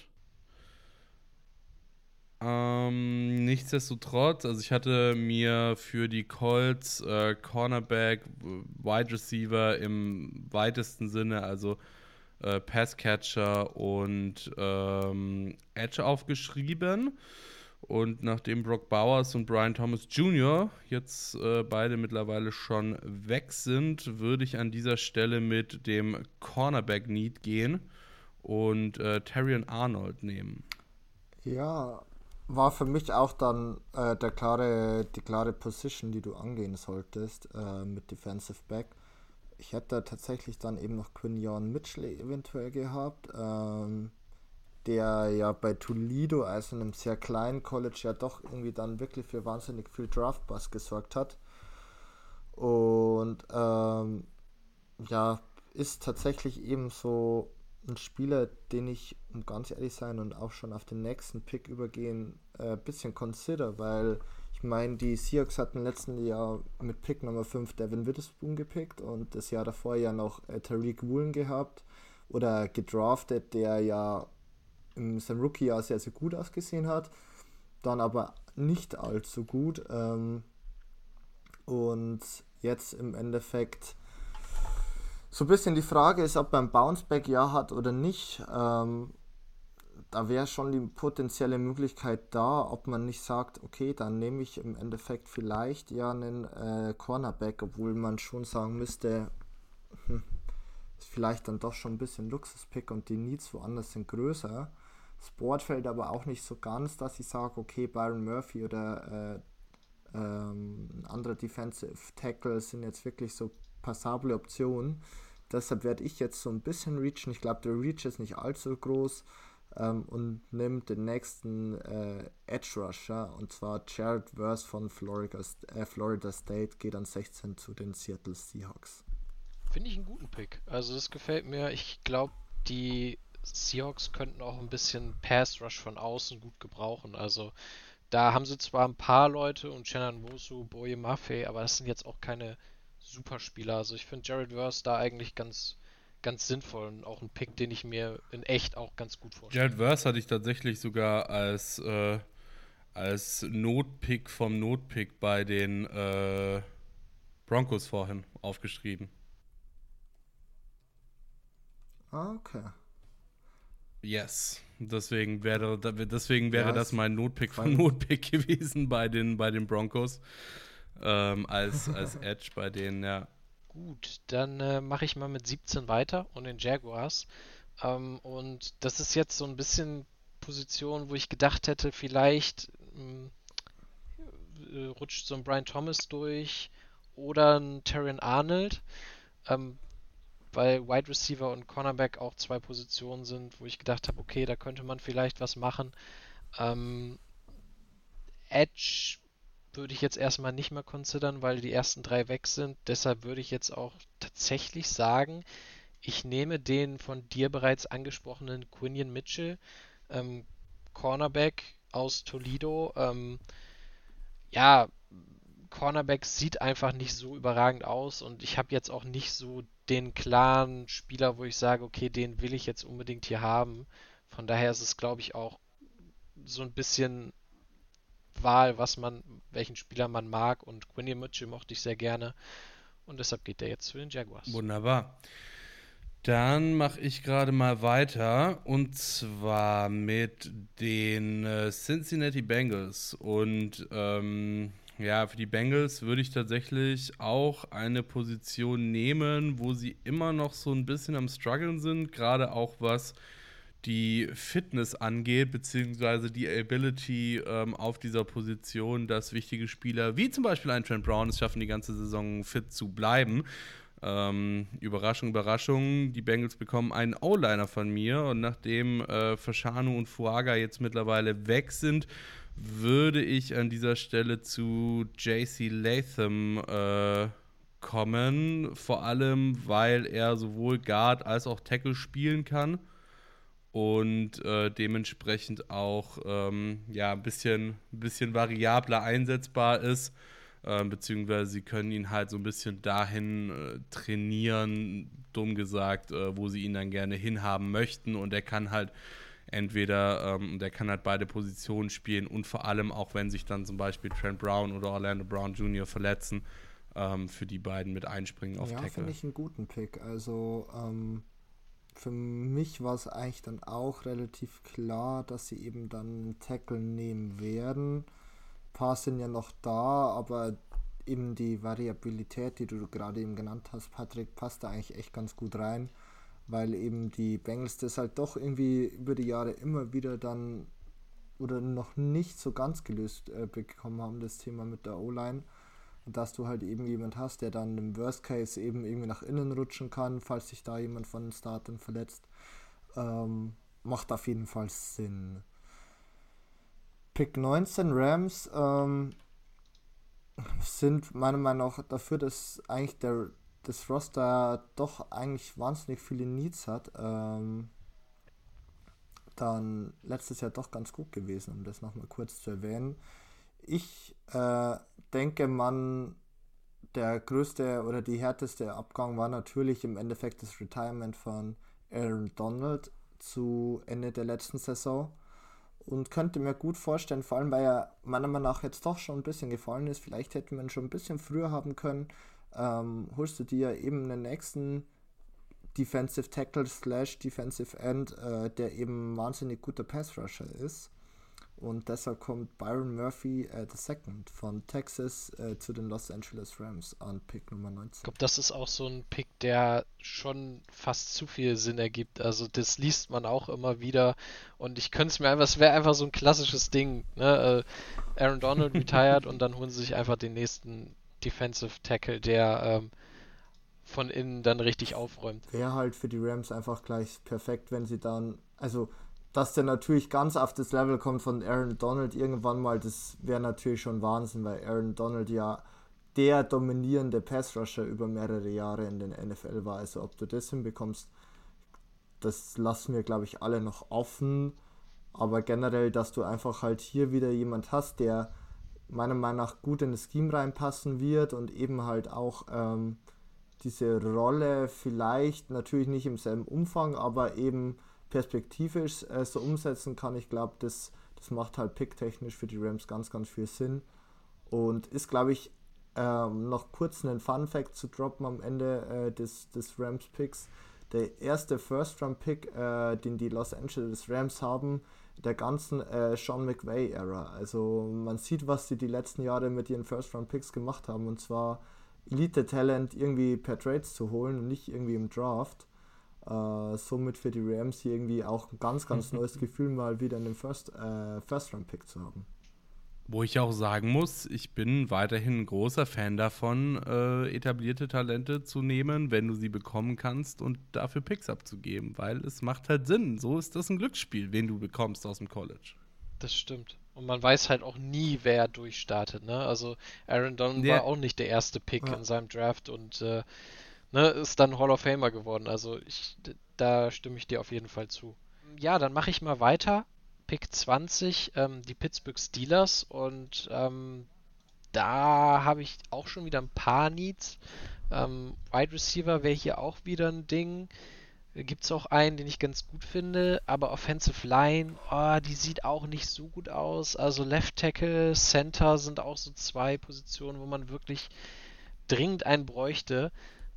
Nichtsdestotrotz, also ich hatte mir für die Colts Cornerback, Wide Receiver im weitesten Sinne, also Passcatcher und Edge aufgeschrieben. Und nachdem Brock Bowers und Brian Thomas Jr. jetzt beide mittlerweile schon weg sind, würde ich an dieser Stelle mit dem Cornerback-Need gehen und Terrion Arnold nehmen. Ja, war für mich auch dann die klare Position, die du angehen solltest mit Defensive Back. Ich hätte tatsächlich dann eben noch Quinyon Mitchell eventuell gehabt, der ja bei Toledo, also einem sehr kleinen College, ja doch irgendwie dann wirklich für wahnsinnig viel Draft-Buzz gesorgt hat. Und ja, ist tatsächlich eben so ein Spieler, den ich, um ganz ehrlich sein und auch schon auf den nächsten Pick übergehen, ein bisschen consider, weil ich meine, die Seahawks hatten letzten Jahr mit Pick Nummer 5 Devin Witherspoon gepickt und das Jahr davor ja noch Tariq Woolen gehabt oder gedraftet, der ja in seinem Rookie-Jahr sehr, sehr gut ausgesehen hat, dann aber nicht allzu gut und jetzt im Endeffekt so ein bisschen die Frage ist, ob er ein Bounceback-Jahr hat oder nicht. Da wäre schon die potenzielle Möglichkeit da, ob man nicht sagt, okay, dann nehme ich im Endeffekt vielleicht ja einen Cornerback, obwohl man schon sagen müsste, ist vielleicht dann doch schon ein bisschen Luxuspick und die Needs woanders sind größer. Das Board fällt aber auch nicht so ganz, dass ich sage, okay, Byron Murphy oder ein anderer Defensive Tackle sind jetzt wirklich so passable Optionen. Deshalb werde ich jetzt so ein bisschen reachen. Ich glaube, der Reach ist nicht allzu groß und nimmt den nächsten Edge Rusher und zwar Jared Verse von Florida State, geht an 16 zu den Seattle Seahawks. Finde ich einen guten Pick. Also das gefällt mir. Ich glaube, die Seahawks könnten auch ein bisschen Pass Rush von außen gut gebrauchen. Also da haben sie zwar ein paar Leute und Shannon Wosu, Boye Maffei, aber das sind jetzt auch keine Superspieler. Also ich finde Jared Verse da eigentlich ganz sinnvoll und auch ein Pick, den ich mir in echt auch ganz gut vorstelle. Jared Verse hatte ich tatsächlich sogar als Notpick vom Notpick bei den Broncos vorhin aufgeschrieben. Okay. Yes. Deswegen wäre Ja, das mein Notpick vom Notpick gewesen bei den Broncos. Als Edge bei denen, ja. Gut, dann mache ich mal mit 17 weiter und den Jaguars. Und das ist jetzt so ein bisschen Position, wo ich gedacht hätte, vielleicht rutscht so ein Brian Thomas durch oder ein Terrion Arnold, weil Wide Receiver und Cornerback auch 2 Positionen sind, wo ich gedacht habe, okay, da könnte man vielleicht was machen. Edge würde ich jetzt erstmal nicht mehr considern, weil die ersten 3 weg sind. Deshalb würde ich jetzt auch tatsächlich sagen, ich nehme den von dir bereits angesprochenen Quinyon Mitchell, Cornerback aus Toledo. Ja, Cornerback sieht einfach nicht so überragend aus und ich habe jetzt auch nicht so den klaren Spieler, wo ich sage, okay, den will ich jetzt unbedingt hier haben. Von daher ist es, glaube ich, auch so ein bisschen Wahl, welchen Spieler man mag, und Quinyon Mitchell mochte ich sehr gerne und deshalb geht der jetzt zu den Jaguars. Wunderbar. Dann mache ich gerade mal weiter und zwar mit den Cincinnati Bengals und für die Bengals würde ich tatsächlich auch eine Position nehmen, wo sie immer noch so ein bisschen am Struggeln sind, gerade auch was die Fitness angeht, beziehungsweise die Ability auf dieser Position, dass wichtige Spieler, wie zum Beispiel ein Trent Brown, es schaffen, die ganze Saison fit zu bleiben. Überraschung, Überraschung, die Bengals bekommen einen O-Liner von mir und nachdem Fashanu und Fuaga jetzt mittlerweile weg sind, würde ich an dieser Stelle zu JC Latham kommen, vor allem, weil er sowohl Guard als auch Tackle spielen kann und dementsprechend auch ein bisschen variabler einsetzbar ist, beziehungsweise sie können ihn halt so ein bisschen dahin trainieren, dumm gesagt, wo sie ihn dann gerne hinhaben möchten, und er kann halt der kann halt beide Positionen spielen und vor allem auch, wenn sich dann zum Beispiel Trent Brown oder Orlando Brown Jr. verletzen, für die beiden mit einspringen auf Tackle. Ja, finde ich einen guten Pick. Also für mich war es eigentlich dann auch relativ klar, dass sie eben dann einen Tackle nehmen werden. Ein paar sind ja noch da, aber eben die Variabilität, die du gerade eben genannt hast, Patrick, passt da eigentlich echt ganz gut rein, weil eben die Bengals das halt doch irgendwie über die Jahre immer wieder dann oder noch nicht so ganz gelöst bekommen haben, das Thema mit der O-Line. Und dass du halt eben jemand hast, der dann im Worst Case eben irgendwie nach innen rutschen kann, falls sich da jemand von den Startern verletzt, macht auf jeden Fall Sinn. Pick 19 Rams sind meiner Meinung nach dafür, dass eigentlich das Roster doch eigentlich wahnsinnig viele Needs hat, dann letztes Jahr doch ganz gut gewesen, um das nochmal kurz zu erwähnen. Ich denke, der größte oder die härteste Abgang war natürlich im Endeffekt das Retirement von Aaron Donald zu Ende der letzten Saison. Und könnte mir gut vorstellen, vor allem weil er meiner Meinung nach jetzt doch schon ein bisschen gefallen ist, vielleicht hätte man schon ein bisschen früher haben können, holst du dir eben einen nächsten Defensive Tackle / Defensive End, der eben wahnsinnig guter Pass-Rusher ist. Und deshalb kommt Byron Murphy II von Texas zu den Los Angeles Rams an Pick Nummer 19. Ich glaube, das ist auch so ein Pick, der schon fast zu viel Sinn ergibt. Also das liest man auch immer wieder und ich könnte es mir einfach, es wäre einfach so ein klassisches Ding, ne? Aaron Donald retired und dann holen sie sich einfach den nächsten Defensive Tackle, der von innen dann richtig aufräumt. Wäre halt für die Rams einfach gleich perfekt, wenn sie dann, also dass der natürlich ganz auf das Level kommt von Aaron Donald irgendwann mal, das wäre natürlich schon Wahnsinn, weil Aaron Donald ja der dominierende Pass-Rusher über mehrere Jahre in den NFL war. Also ob du das hinbekommst, das lassen wir, glaube ich, alle noch offen. Aber generell, dass du einfach halt hier wieder jemand hast, der meiner Meinung nach gut in das Scheme reinpassen wird und eben halt auch diese Rolle vielleicht natürlich nicht im selben Umfang, aber eben perspektivisch so umsetzen kann. Ich glaube, das macht halt picktechnisch für die Rams ganz, ganz viel Sinn. Und ist, glaube ich, noch kurz einen Fun-Fact zu droppen am Ende des Rams-Picks. Der erste First-Round-Pick, den die Los Angeles Rams haben, der ganzen Sean McVay-Ära. Also man sieht, was sie die letzten Jahre mit ihren First-Round-Picks gemacht haben, und zwar Elite-Talent irgendwie per Trades zu holen und nicht irgendwie im Draft. Somit für die Rams hier irgendwie auch ein ganz, ganz neues Gefühl, mal wieder einen First-Round-Pick zu haben. Wo ich auch sagen muss, ich bin weiterhin ein großer Fan davon, etablierte Talente zu nehmen, wenn du sie bekommen kannst, und dafür Picks abzugeben, weil es macht halt Sinn. So ist das ein Glücksspiel, wen du bekommst aus dem College. Das stimmt. Und man weiß halt auch nie, wer durchstartet, ne? Also Aaron Donald war auch nicht der erste Pick in seinem Draft und ist dann Hall of Famer geworden. Also da stimme ich dir auf jeden Fall zu. Ja, dann mache ich mal weiter. Pick 20, die Pittsburgh Steelers, und da habe ich auch schon wieder ein paar Needs. Wide Receiver wäre hier auch wieder ein Ding. Gibt es auch einen, den ich ganz gut finde, aber Offensive Line, die sieht auch nicht so gut aus. Also Left Tackle, Center sind auch so zwei Positionen, wo man wirklich dringend einen bräuchte.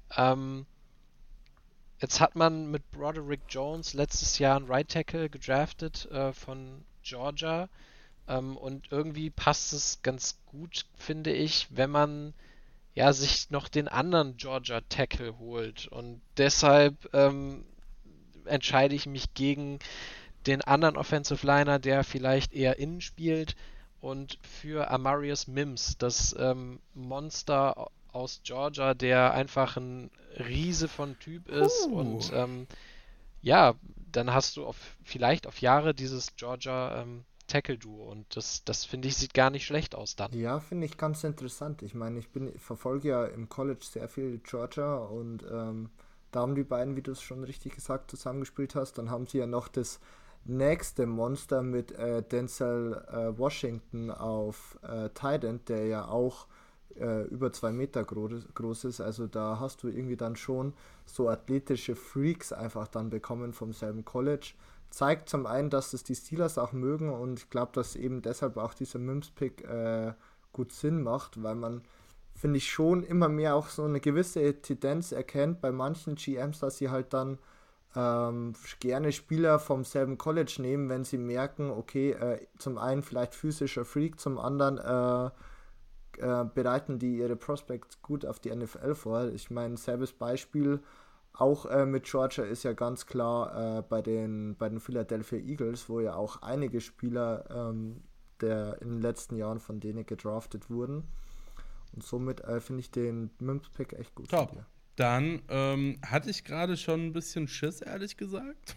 Jetzt hat man mit Broderick Jones letztes Jahr einen Right Tackle gedraftet von Georgia, und irgendwie passt es ganz gut, finde ich, wenn man sich noch den anderen Georgia Tackle holt, und deshalb entscheide ich mich gegen den anderen Offensive Liner, der vielleicht eher innen spielt, und für Amarius Mims, das Monster aus Georgia, der einfach ein Riese von Typ ist. Und ja, dann hast du vielleicht auf Jahre dieses Georgia Tackle-Duo, und das finde ich, sieht gar nicht schlecht aus dann. Ja, finde ich ganz interessant. Ich meine, verfolge ja im College sehr viel Georgia und da haben die beiden, wie du es schon richtig gesagt, zusammengespielt hast. Dann haben sie ja noch das nächste Monster mit Denzel Washington auf Tight End, der ja auch über 2 Meter groß ist. Also da hast du irgendwie dann schon so athletische Freaks einfach dann bekommen vom selben College. Zeigt zum einen, dass es die Steelers auch mögen, und ich glaube, dass eben deshalb auch dieser Mims-Pick gut Sinn macht, weil man, finde ich, schon immer mehr auch so eine gewisse Tendenz erkennt bei manchen GMs, dass sie halt dann gerne Spieler vom selben College nehmen, wenn sie merken, okay, zum einen vielleicht physischer Freak, zum anderen bereiten die ihre Prospects gut auf die NFL vor. Ich meine, selbes Beispiel auch mit Georgia ist ja ganz klar bei den Philadelphia Eagles, wo ja auch einige Spieler der in den letzten Jahren von denen gedraftet wurden. Und somit finde ich den Mims-Pick echt gut. Top. Dann hatte ich gerade schon ein bisschen Schiss, ehrlich gesagt.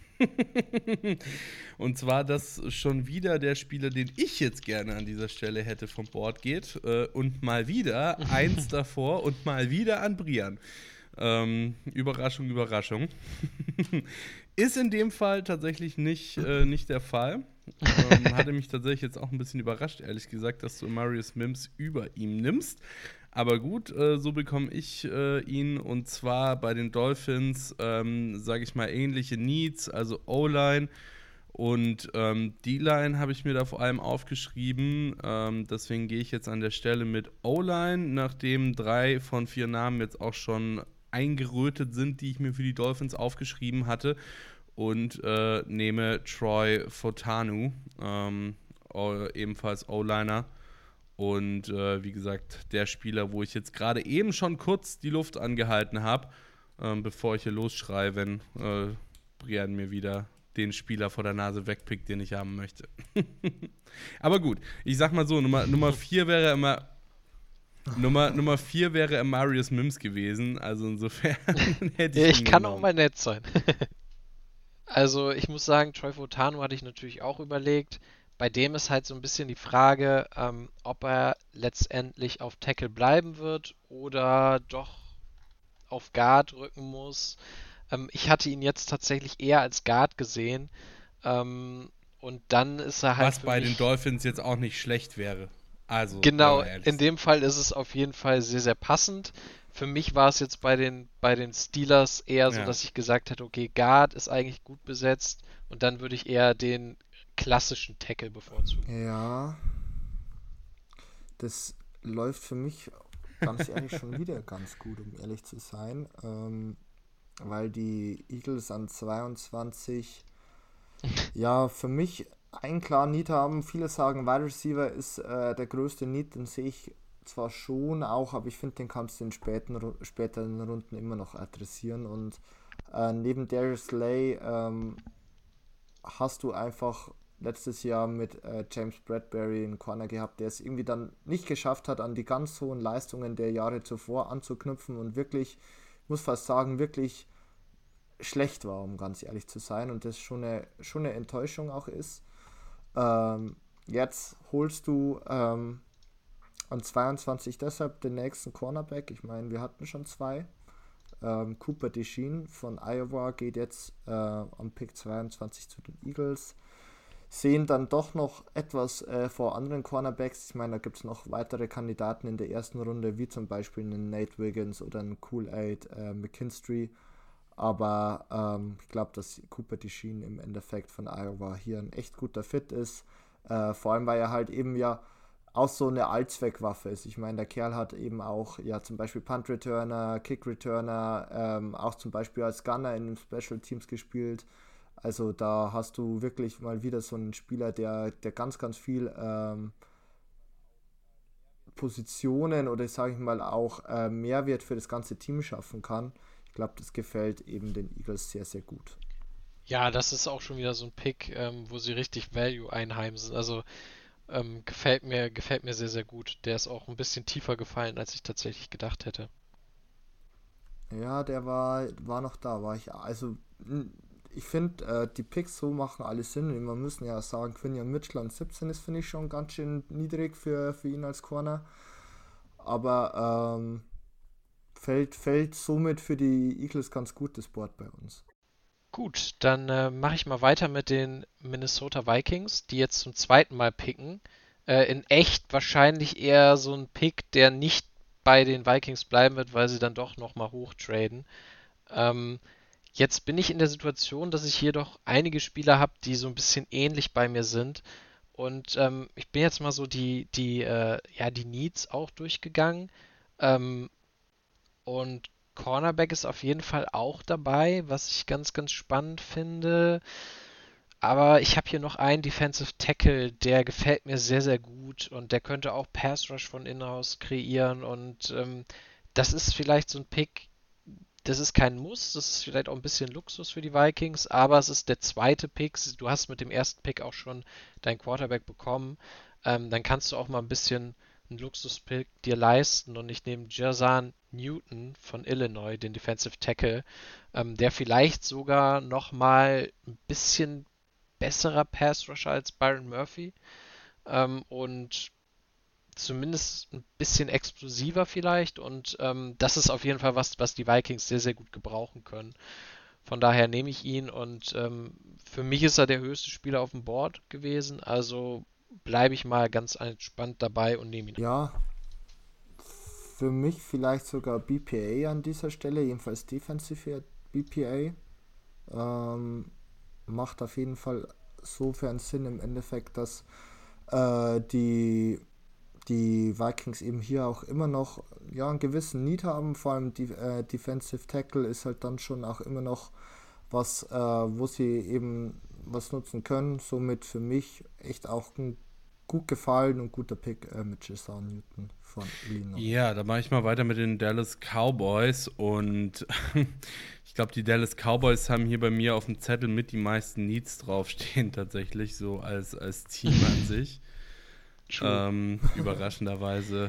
Und zwar, dass schon wieder der Spieler, den ich jetzt gerne an dieser Stelle hätte, vom Board geht. Und mal wieder eins davor und mal wieder an Brian. Überraschung, Überraschung. Ist in dem Fall tatsächlich nicht der Fall. Hatte mich tatsächlich jetzt auch ein bisschen überrascht, ehrlich gesagt, dass du Amarius Mims über ihm nimmst. Aber gut, so bekomme ich ihn, und zwar bei den Dolphins, sage ich mal, ähnliche Needs, also O-Line und D-Line habe ich mir da vor allem aufgeschrieben. Deswegen gehe ich jetzt an der Stelle mit O-Line, nachdem 3 von 4 Namen jetzt auch schon eingerötet sind, die ich mir für die Dolphins aufgeschrieben hatte, und nehme Troy Fautanu, ebenfalls O-Liner. Und wie gesagt, der Spieler, wo ich jetzt gerade eben schon kurz die Luft angehalten habe, bevor ich hier losschreie, wenn Brian mir wieder den Spieler vor der Nase wegpickt, den ich haben möchte. Aber gut, ich sag mal so, Nummer 4 wäre immer Nummer 4 wäre Amarius Mims gewesen, also insofern hätte ich Ich kann genommen. auch mal nett sein. Also ich muss sagen, Troy Fautanu hatte ich natürlich auch überlegt. Bei dem ist halt so ein bisschen die Frage, ob er letztendlich auf Tackle bleiben wird oder doch auf Guard rücken muss. Ich hatte ihn jetzt tatsächlich eher als Guard gesehen. Und dann ist er halt Was für bei mich, den Dolphins jetzt auch nicht schlecht wäre. Also, genau, wenn wir ehrlich in dem Fall ist es auf jeden Fall sehr, sehr passend. Für mich war es jetzt bei den Steelers eher so, Ja. dass ich gesagt hätte, okay, Guard ist eigentlich gut besetzt, und dann würde ich eher den klassischen Tackle bevorzugen. Ja, das läuft für mich ganz ehrlich schon wieder ganz gut, um ehrlich zu sein, weil die Eagles an 22 ja für mich einen klaren Need haben. Viele sagen, Wide Receiver ist der größte Need, den sehe ich zwar schon auch, aber ich finde, den kannst du in späteren Runden immer noch adressieren, und neben Darius Slay hast du einfach letztes Jahr mit James Bradbury einen Corner gehabt, der es irgendwie dann nicht geschafft hat, an die ganz hohen Leistungen der Jahre zuvor anzuknüpfen und wirklich, ich muss fast sagen, wirklich schlecht war, um ganz ehrlich zu sein, und das schon eine Enttäuschung auch ist. Jetzt holst du an 22 deshalb den nächsten Cornerback. Ich meine, wir hatten schon 2. Cooper DeJean von Iowa geht jetzt am Pick 22 zu den Eagles. Sehen dann doch noch etwas vor anderen Cornerbacks. Ich meine, da gibt es noch weitere Kandidaten in der ersten Runde, wie zum Beispiel einen Nate Wiggins oder einen Kool-Aid McKinstry. Aber ich glaube, dass Cooper DeJean im Endeffekt von Iowa hier ein echt guter Fit ist. Vor allem, weil er halt eben ja auch so eine Allzweckwaffe ist. Ich meine, der Kerl hat eben auch ja zum Beispiel Punt-Returner, Kick-Returner, auch zum Beispiel als Gunner in den Special Teams gespielt. Also da hast du wirklich mal wieder so einen Spieler, der ganz, ganz viel Positionen oder sage ich mal auch Mehrwert für das ganze Team schaffen kann. Ich glaube, das gefällt eben den Eagles sehr, sehr gut. Ja, das ist auch schon wieder so ein Pick, wo sie richtig Value einheimsen. Also gefällt mir sehr, sehr gut. Der ist auch ein bisschen tiefer gefallen, als ich tatsächlich gedacht hätte. Ja, der war noch da, war ich. Also, ich finde, die Picks so machen alles Sinn. Und wir müssen ja sagen, Quinion Mitchell an 17 ist, finde ich, schon ganz schön niedrig für ihn als Corner. Aber fällt somit für die Eagles ganz gut das Board bei uns. Gut, dann mache ich mal weiter mit den Minnesota Vikings, die jetzt zum zweiten Mal picken. In echt wahrscheinlich eher so ein Pick, der nicht bei den Vikings bleiben wird, weil sie dann doch nochmal hochtraden. Ähm, Jetzt bin ich in der Situation, dass ich hier doch einige Spieler habe, die so ein bisschen ähnlich bei mir sind. Und ich bin jetzt mal so die Needs auch durchgegangen. Ähm, und Cornerback ist auf jeden Fall auch dabei, was ich ganz, ganz spannend finde. Aber ich habe hier noch einen Defensive Tackle, der gefällt mir sehr, sehr gut und der könnte auch Pass Rush von innen aus kreieren. Und das ist vielleicht so ein Pick, das ist kein Muss, das ist vielleicht auch ein bisschen Luxus für die Vikings, aber es ist der zweite Pick. Du hast mit dem ersten Pick auch schon deinen Quarterback bekommen. Dann kannst du auch mal ein bisschen einen Luxuspick dir leisten und ich nehme Jer'Zhan Newton von Illinois, den Defensive Tackle, der vielleicht sogar noch mal ein bisschen besserer Pass Rusher als Byron Murphy und zumindest ein bisschen explosiver vielleicht und das ist auf jeden Fall was die Vikings sehr, sehr gut gebrauchen können. Von daher nehme ich ihn und für mich ist er der höchste Spieler auf dem Board gewesen, also bleibe ich mal ganz entspannt dabei und nehme ihn. Ja, für mich vielleicht sogar BPA an dieser Stelle, jedenfalls Defensive BPA. Ähm, Macht auf jeden Fall sofern Sinn im Endeffekt, dass die Vikings eben hier auch immer noch ja, einen gewissen Need haben. Vor allem die Defensive Tackle ist halt dann schon auch immer noch was, wo sie eben was nutzen können. Somit für mich echt auch ein gut gefallen und guter Pick mit Jer'Zhan Newton von Illinois. Ja, da mache ich mal weiter mit den Dallas Cowboys und ich glaube, die Dallas Cowboys haben hier bei mir auf dem Zettel mit die meisten Needs draufstehen, tatsächlich, so als Team an sich. Überraschenderweise.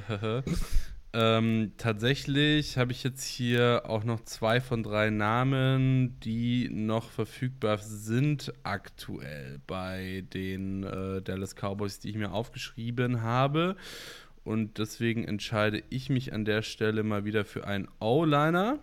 Tatsächlich habe ich jetzt hier auch noch 2 von 3 Namen, die noch verfügbar sind aktuell bei den Dallas Cowboys, die ich mir aufgeschrieben habe. Und deswegen entscheide ich mich an der Stelle mal wieder für einen O-Liner.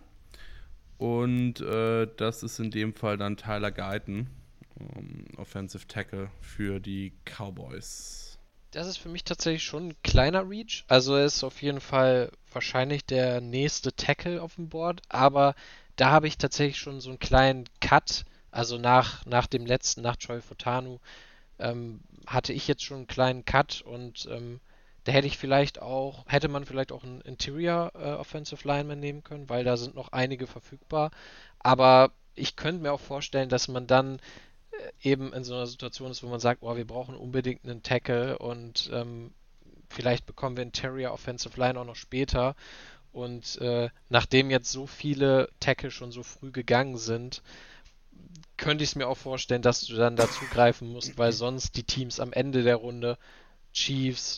Und das ist in dem Fall dann Tyler Guyton, Offensive Tackle für die Cowboys. Das ist für mich tatsächlich schon ein kleiner Reach. Also er ist auf jeden Fall wahrscheinlich der nächste Tackle auf dem Board, aber da habe ich tatsächlich schon so einen kleinen Cut. Also nach dem letzten, nach Joey Fotanu, hatte ich jetzt schon einen kleinen Cut und da hätte man vielleicht auch einen Interior Offensive Lineman nehmen können, weil da sind noch einige verfügbar. Aber ich könnte mir auch vorstellen, dass man dann eben in so einer Situation ist, wo man sagt, oh, wir brauchen unbedingt einen Tackle und vielleicht bekommen wir Interior Offensive Line auch noch später. Und nachdem jetzt so viele Tackle schon so früh gegangen sind, könnte ich es mir auch vorstellen, dass du dann dazugreifen musst, weil sonst die Teams am Ende der Runde, Chiefs,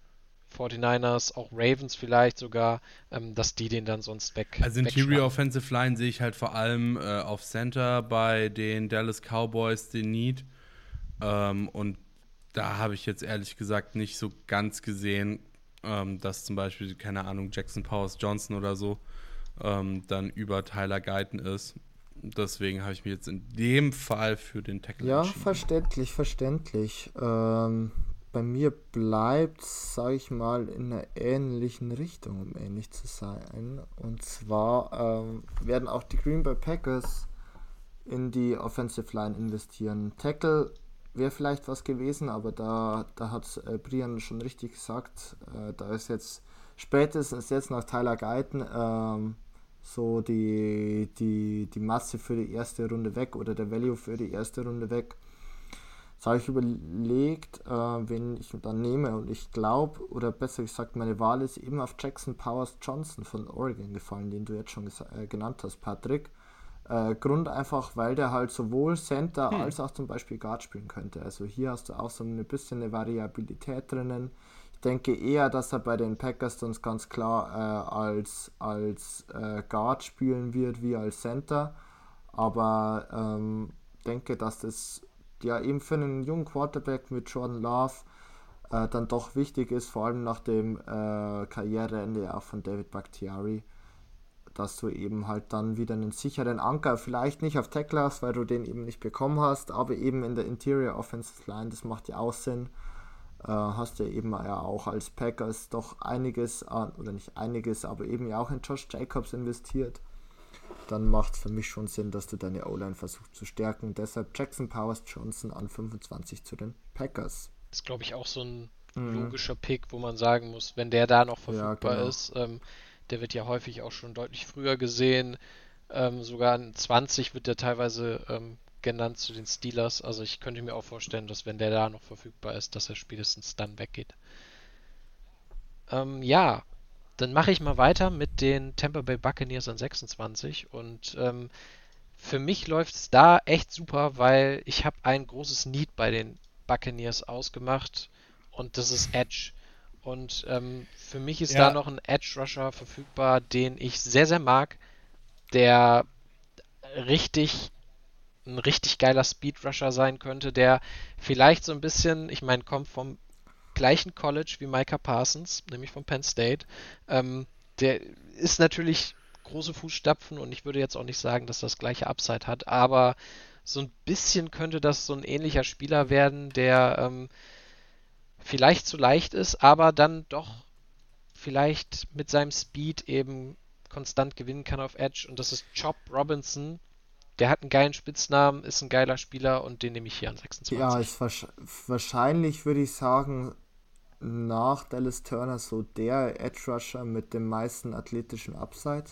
49ers, auch Ravens vielleicht sogar, dass die den dann sonst Also Interior wegschnappen. Offensive Line sehe ich halt vor allem auf Center bei den Dallas Cowboys den Need. Und da habe ich jetzt ehrlich gesagt nicht so ganz gesehen, dass zum Beispiel, keine Ahnung, Jackson Powers Johnson oder so dann über Tyler Guyton ist. Deswegen habe ich mich jetzt in dem Fall für den Tackle Ja, entschieden. verständlich. Bei mir bleibt, sage ich mal, in einer ähnlichen Richtung, um ähnlich zu sein. Und zwar werden auch die Green Bay Packers in die Offensive Line investieren. Tackle wäre vielleicht was gewesen, aber da hat Brian schon richtig gesagt, da ist jetzt spätestens jetzt nach Tyler Guyton so die Masse für die erste Runde weg oder der Value für die erste Runde weg. Jetzt habe ich überlegt, wen ich dann nehme und ich glaube, oder besser gesagt, meine Wahl ist eben auf Jackson Powers Johnson von Oregon gefallen, den du jetzt schon genannt hast, Patrick. Grund einfach, weil der halt sowohl Center als auch zum Beispiel Guard spielen könnte. Also hier hast du auch so ein bisschen eine Variabilität drinnen. Ich denke eher, dass er bei den Packers dann ganz klar als Guard spielen wird wie als Center. Aber denke, dass das ja eben für einen jungen Quarterback mit Jordan Love dann doch wichtig ist, vor allem nach dem Karriereende auch von David Bakhtiari, dass du eben halt dann wieder einen sicheren Anker, vielleicht nicht auf Tackle hast, weil du den eben nicht bekommen hast, aber eben in der Interior Offensive Line, das macht ja auch Sinn. Hast du eben ja auch als Packers doch einiges an, oder nicht einiges, aber eben ja auch in Josh Jacobs investiert. Dann macht es für mich schon Sinn, dass du deine O-Line versuchst zu stärken. Deshalb Jackson Powers Johnson an 25 zu den Packers. Das ist, glaube ich, auch so ein logischer Pick, wo man sagen muss, wenn der da noch verfügbar ist, der wird ja häufig auch schon deutlich früher gesehen. Sogar an 20 wird der teilweise genannt zu den Steelers. Also ich könnte mir auch vorstellen, dass wenn der da noch verfügbar ist, dass er spätestens dann weggeht. Ja, dann mache ich mal weiter mit den Tampa Bay Buccaneers an 26 und für mich läuft es da echt super, weil ich habe ein großes Need bei den Buccaneers ausgemacht und das ist Edge. Und für mich ist da noch ein Edge-Rusher verfügbar, den ich sehr, sehr mag, der ein richtig geiler Speed-Rusher sein könnte, der vielleicht so ein bisschen, ich meine, kommt vom gleichen College wie Micah Parsons, nämlich von Penn State. Der ist natürlich große Fußstapfen und ich würde jetzt auch nicht sagen, dass das gleiche Upside hat, aber so ein bisschen könnte das so ein ähnlicher Spieler werden, der vielleicht zu leicht ist, aber dann doch vielleicht mit seinem Speed eben konstant gewinnen kann auf Edge und das ist Chop Robinson. Der hat einen geilen Spitznamen, ist ein geiler Spieler und den nehme ich hier an 26. Ja, ist wahrscheinlich, würde ich sagen, nach Dallas Turner so der Edge Rusher mit dem meisten athletischen Upside.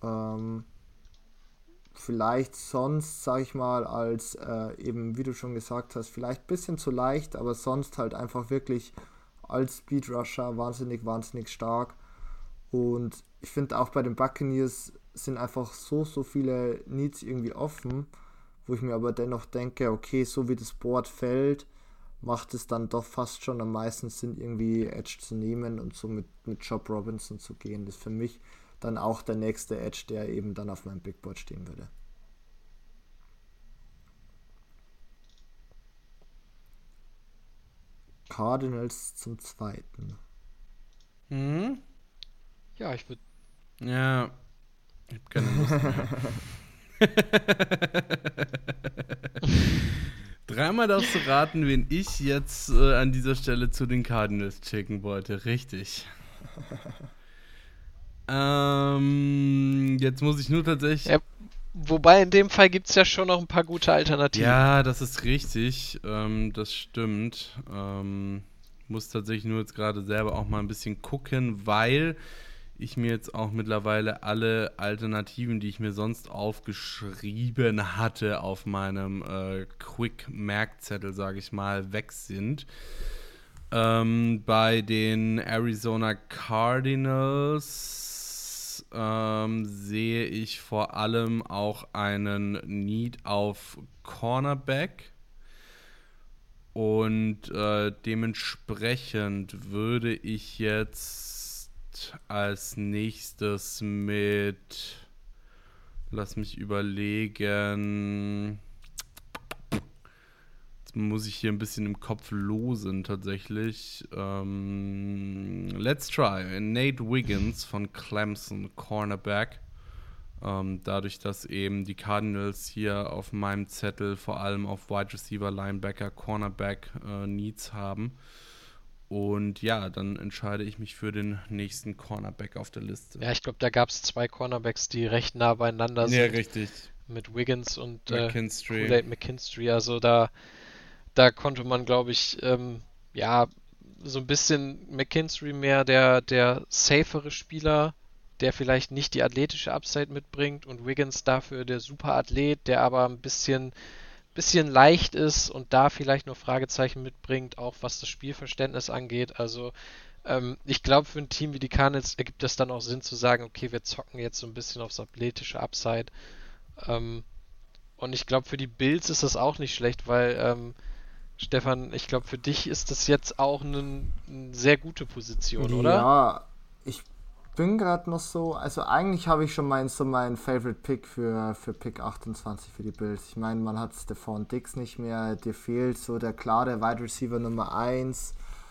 Vielleicht sonst, sag ich mal, als eben, wie du schon gesagt hast, vielleicht ein bisschen zu leicht, aber sonst halt einfach wirklich als Speed Rusher wahnsinnig, wahnsinnig stark. Und ich finde auch bei den Buccaneers sind einfach so viele Needs irgendwie offen, wo ich mir aber dennoch denke, okay, so wie das Board fällt, macht es dann doch fast schon am meisten Sinn, irgendwie Edge zu nehmen und so mit Chop Robinson zu gehen. Das ist für mich dann auch der nächste Edge, der eben dann auf meinem Big Board stehen würde. Cardinals zum zweiten. Ja, ich würde. Ja, ich habe keine Lust mehr. Dreimal darfst du raten, wen ich jetzt an dieser Stelle zu den Cardinals schicken wollte. Richtig. Jetzt muss ich nur tatsächlich... Ja, wobei in dem Fall gibt es ja schon noch ein paar gute Alternativen. Ja, das ist richtig. Das stimmt. Muss tatsächlich nur jetzt gerade selber auch mal ein bisschen gucken, weil ich mir jetzt auch mittlerweile alle Alternativen, die ich mir sonst aufgeschrieben hatte auf meinem Quick-Merkzettel, sage ich mal, weg sind. Bei den Arizona Cardinals sehe ich vor allem auch einen Need auf Cornerback. Und dementsprechend würde ich jetzt als nächstes mit, lass mich überlegen, jetzt muss ich hier ein bisschen im Kopf losen tatsächlich. Let's try Nate Wiggins von Clemson, Cornerback. Dadurch, dass eben die Cardinals hier auf meinem Zettel vor allem auf Wide Receiver, Linebacker, Cornerback Needs haben. Und ja, dann entscheide ich mich für den nächsten Cornerback auf der Liste. Ja, ich glaube, da gab es zwei Cornerbacks, die recht nah beieinander sind. Ja, richtig. Mit Wiggins und McKinstry. Kool-Aid McKinstry. Also da konnte man, glaube ich, ja, so ein bisschen McKinstry mehr der safere Spieler, der vielleicht nicht die athletische Upside mitbringt und Wiggins dafür der Superathlet, der aber ein bisschen leicht ist und da vielleicht noch Fragezeichen mitbringt, auch was das Spielverständnis angeht. Also ich glaube, für ein Team wie die Cardinals ergibt es dann auch Sinn zu sagen, okay, wir zocken jetzt so ein bisschen aufs athletische Upside. Und ich glaube, für die Bills ist das auch nicht schlecht, weil, Stefan, ich glaube, für dich ist das jetzt auch eine sehr gute Position, oder? Ja, ich bin gerade noch so, also eigentlich habe ich schon meinen Favorite Pick für Pick 28 für die Bills. Ich meine, man hat Stephon Diggs nicht mehr, dir fehlt so der klare Wide Receiver Nummer 1.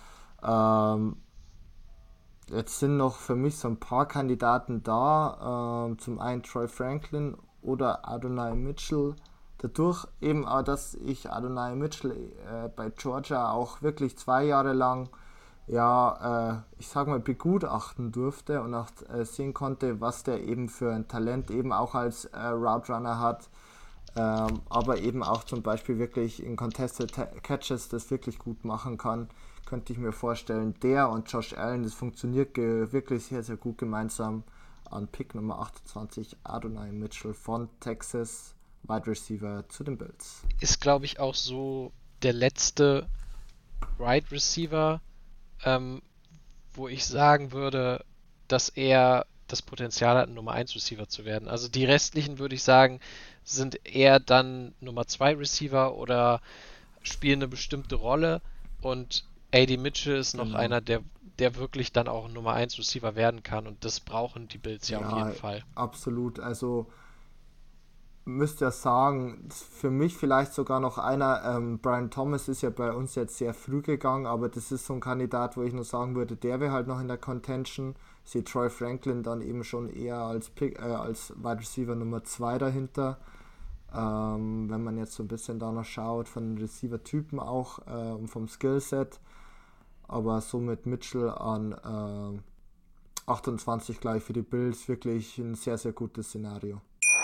Jetzt sind noch für mich so ein paar Kandidaten da. Zum einen Troy Franklin oder Adonai Mitchell. Dadurch eben auch, dass ich Adonai Mitchell bei Georgia auch wirklich 2 Jahre lang, ich sag mal, begutachten durfte und auch sehen konnte, was der eben für ein Talent eben auch als Route Runner hat. Aber eben auch zum Beispiel wirklich in Contested Catches das wirklich gut machen kann, könnte ich mir vorstellen. Der und Josh Allen, das funktioniert wirklich sehr, sehr gut gemeinsam. An Pick Nummer 28 Adonai Mitchell von Texas, Wide Receiver zu den Bills. Ist, glaube ich, auch so der letzte Wide Receiver, wo ich sagen würde, dass er das Potenzial hat, ein Nummer 1 Receiver zu werden. Also die restlichen, würde ich sagen, sind eher dann Nummer 2 Receiver oder spielen eine bestimmte Rolle. Und AD Mitchell ist noch einer, der wirklich dann auch ein Nummer 1 Receiver werden kann. Und das brauchen die Bills ja auf jeden Fall. Absolut. Also müsst ihr sagen, für mich vielleicht sogar noch einer, Brian Thomas ist ja bei uns jetzt sehr früh gegangen, aber das ist so ein Kandidat, wo ich nur sagen würde, der wäre halt noch in der Contention. Ich sehe Troy Franklin dann eben schon eher als Wide Receiver Nummer 2 dahinter. Wenn man jetzt so ein bisschen danach schaut, von den Receiver-Typen auch und vom Skillset. Aber so mit Mitchell an 28 gleich für die Bills wirklich ein sehr, sehr gutes Szenario.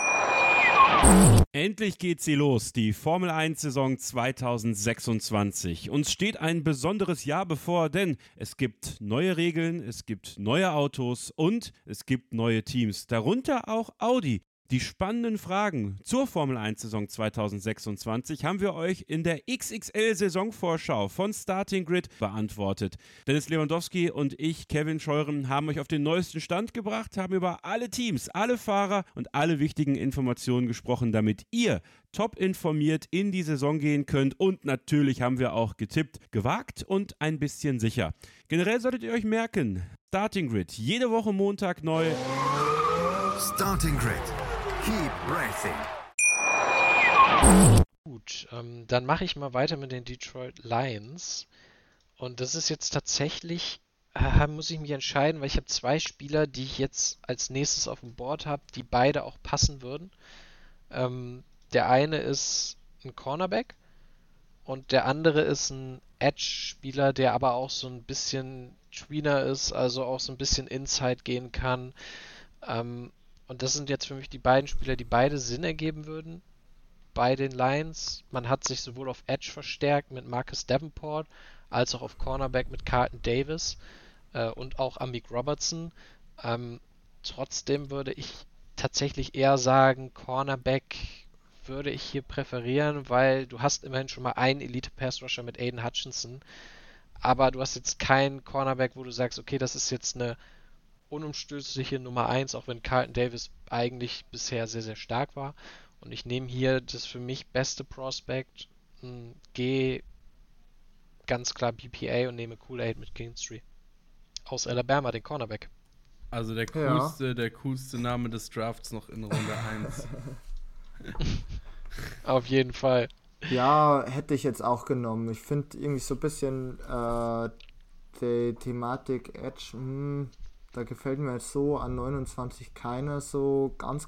Endlich geht sie los, die Formel 1 Saison 2026. Uns steht ein besonderes Jahr bevor, denn es gibt neue Regeln, es gibt neue Autos und es gibt neue Teams, darunter auch Audi. Die spannenden Fragen zur Formel 1 Saison 2026 haben wir euch in der XXL-Saisonvorschau von Starting Grid beantwortet. Dennis Lewandowski und ich, Kevin Scheuren, haben euch auf den neuesten Stand gebracht, haben über alle Teams, alle Fahrer und alle wichtigen Informationen gesprochen, damit ihr top informiert in die Saison gehen könnt. Und natürlich haben wir auch getippt, gewagt und ein bisschen sicher. Generell solltet ihr euch merken, Starting Grid, jede Woche Montag neu. Starting Grid. Keep racing. Gut, dann mache ich mal weiter mit den Detroit Lions. Und das ist jetzt tatsächlich, muss ich mich entscheiden, weil ich habe 2 Spieler, die ich jetzt als nächstes auf dem Board habe, die beide auch passen würden. Der eine ist ein Cornerback und der andere ist ein Edge-Spieler, der aber auch so ein bisschen Tweener ist, also auch so ein bisschen Inside gehen kann. Und das sind jetzt für mich die beiden Spieler, die beide Sinn ergeben würden bei den Lions. Man hat sich sowohl auf Edge verstärkt mit Marcus Davenport, als auch auf Cornerback mit Carlton Davis und auch Amik Robertson. Trotzdem würde ich tatsächlich eher sagen, Cornerback würde ich hier präferieren, weil du hast immerhin schon mal einen Elite-Pass-Rusher mit Aiden Hutchinson, aber du hast jetzt keinen Cornerback, wo du sagst, okay, das ist jetzt eine unumstößliche Nummer 1, auch wenn Carlton Davis eigentlich bisher sehr, sehr stark war. Und ich nehme hier das für mich beste Prospect, gehe ganz klar BPA und nehme Kool-Aid mit Kingstree. Aus Alabama, den Cornerback. Also der coolste Name des Drafts noch in Runde 1. Auf jeden Fall. Ja, hätte ich jetzt auch genommen. Ich finde irgendwie so ein bisschen die Thematik Edge, da gefällt mir jetzt so an 29 keiner so ganz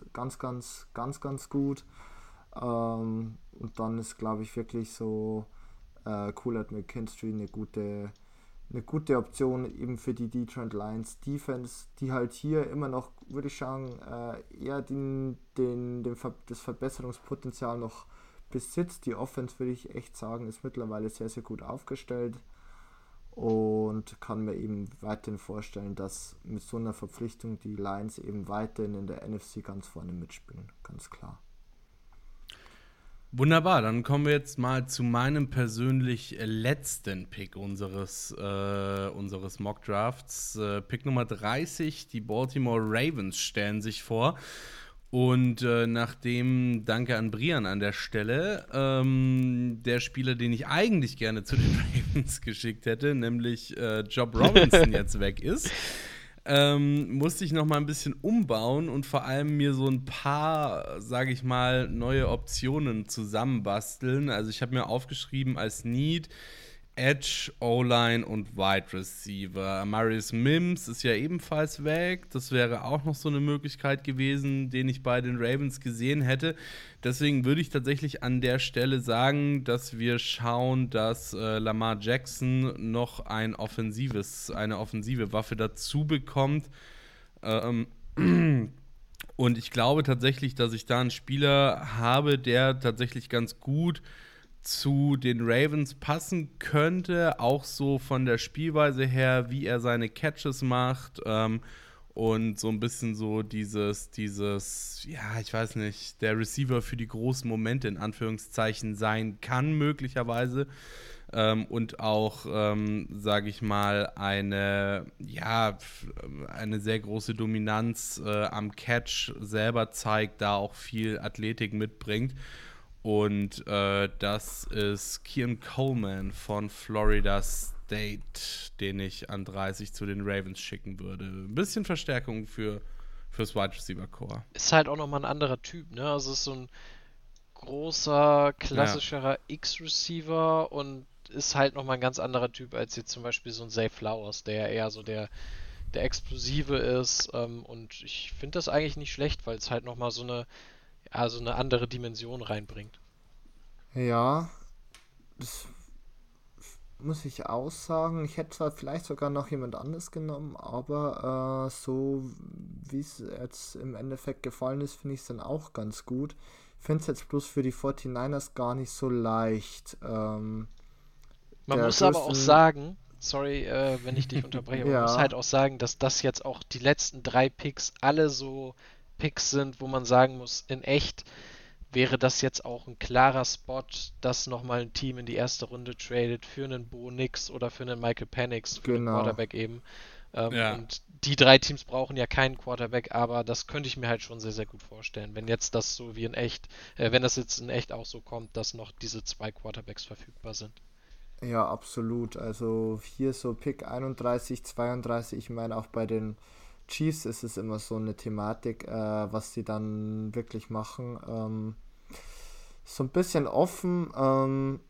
gut. Und dann ist, glaube ich, wirklich so Kool-Aid mit Kingstree eine gute Option eben für die Detroit Lions Defense, die halt hier immer noch, würde ich sagen, eher das Verbesserungspotenzial noch besitzt. Die Offense, würde ich echt sagen, ist mittlerweile sehr, sehr gut aufgestellt. Und kann mir eben weiterhin vorstellen, dass mit so einer Verpflichtung die Lions eben weiterhin in der NFC ganz vorne mitspielen, ganz klar. Wunderbar, dann kommen wir jetzt mal zu meinem persönlich letzten Pick unseres Mock Drafts. Pick Nummer 30, die Baltimore Ravens stellen sich vor. Und nachdem, danke an Brian an der Stelle, der Spieler, den ich eigentlich gerne zu den Ravens geschickt hätte, nämlich Job Robinson jetzt weg ist, musste ich noch mal ein bisschen umbauen und vor allem mir so ein paar, sage ich mal, neue Optionen zusammenbasteln. Also ich habe mir aufgeschrieben als Need Edge, O-Line und Wide Receiver. Marius Mims ist ja ebenfalls weg. Das wäre auch noch so eine Möglichkeit gewesen, den ich bei den Ravens gesehen hätte. Deswegen würde ich tatsächlich an der Stelle sagen, dass wir schauen, dass Lamar Jackson noch eine offensive Waffe dazu bekommt. Und ich glaube tatsächlich, dass ich da einen Spieler habe, der tatsächlich ganz gut zu den Ravens passen könnte, auch so von der Spielweise her, wie er seine Catches macht, und so ein bisschen so dieses, ja, ich weiß nicht, der Receiver für die großen Momente in Anführungszeichen sein kann, möglicherweise. Und auch, sage ich mal, eine sehr große Dominanz am Catch selber zeigt, da auch viel Athletik mitbringt. Und das ist Keon Coleman von Florida State, den ich an 30 zu den Ravens schicken würde. Ein bisschen Verstärkung fürs Wide Receiver Core. Ist halt auch nochmal ein anderer Typ, ne? Also ist so ein großer, klassischerer X-Receiver und ist halt nochmal ein ganz anderer Typ als jetzt zum Beispiel so ein Zay Flowers, der ja eher so der Explosive ist. Und ich finde das eigentlich nicht schlecht, weil es halt nochmal so eine andere Dimension reinbringt. Ja, das muss ich auch sagen. Ich hätte zwar vielleicht sogar noch jemand anderes genommen, aber so wie es jetzt im Endeffekt gefallen ist, finde ich es dann auch ganz gut. Ich finde es jetzt bloß für die 49ers gar nicht so leicht. Man muss aber auch sagen, sorry, wenn ich dich unterbreche, aber man muss halt auch sagen, dass das jetzt auch die letzten 3 Picks alle so Picks sind, wo man sagen muss, in echt wäre das jetzt auch ein klarer Spot, dass nochmal ein Team in die erste Runde tradet für einen Bo Nix oder für einen Michael Penix, für den Quarterback eben. Und die 3 Teams brauchen ja keinen Quarterback, aber das könnte ich mir halt schon sehr, sehr gut vorstellen, wenn jetzt das so wie in echt, wenn das jetzt in echt auch so kommt, dass noch diese 2 Quarterbacks verfügbar sind. Ja, absolut. Also hier so Pick 31, 32, ich meine auch bei den Chiefs ist es immer so eine Thematik, was sie dann wirklich machen. So ein bisschen offen.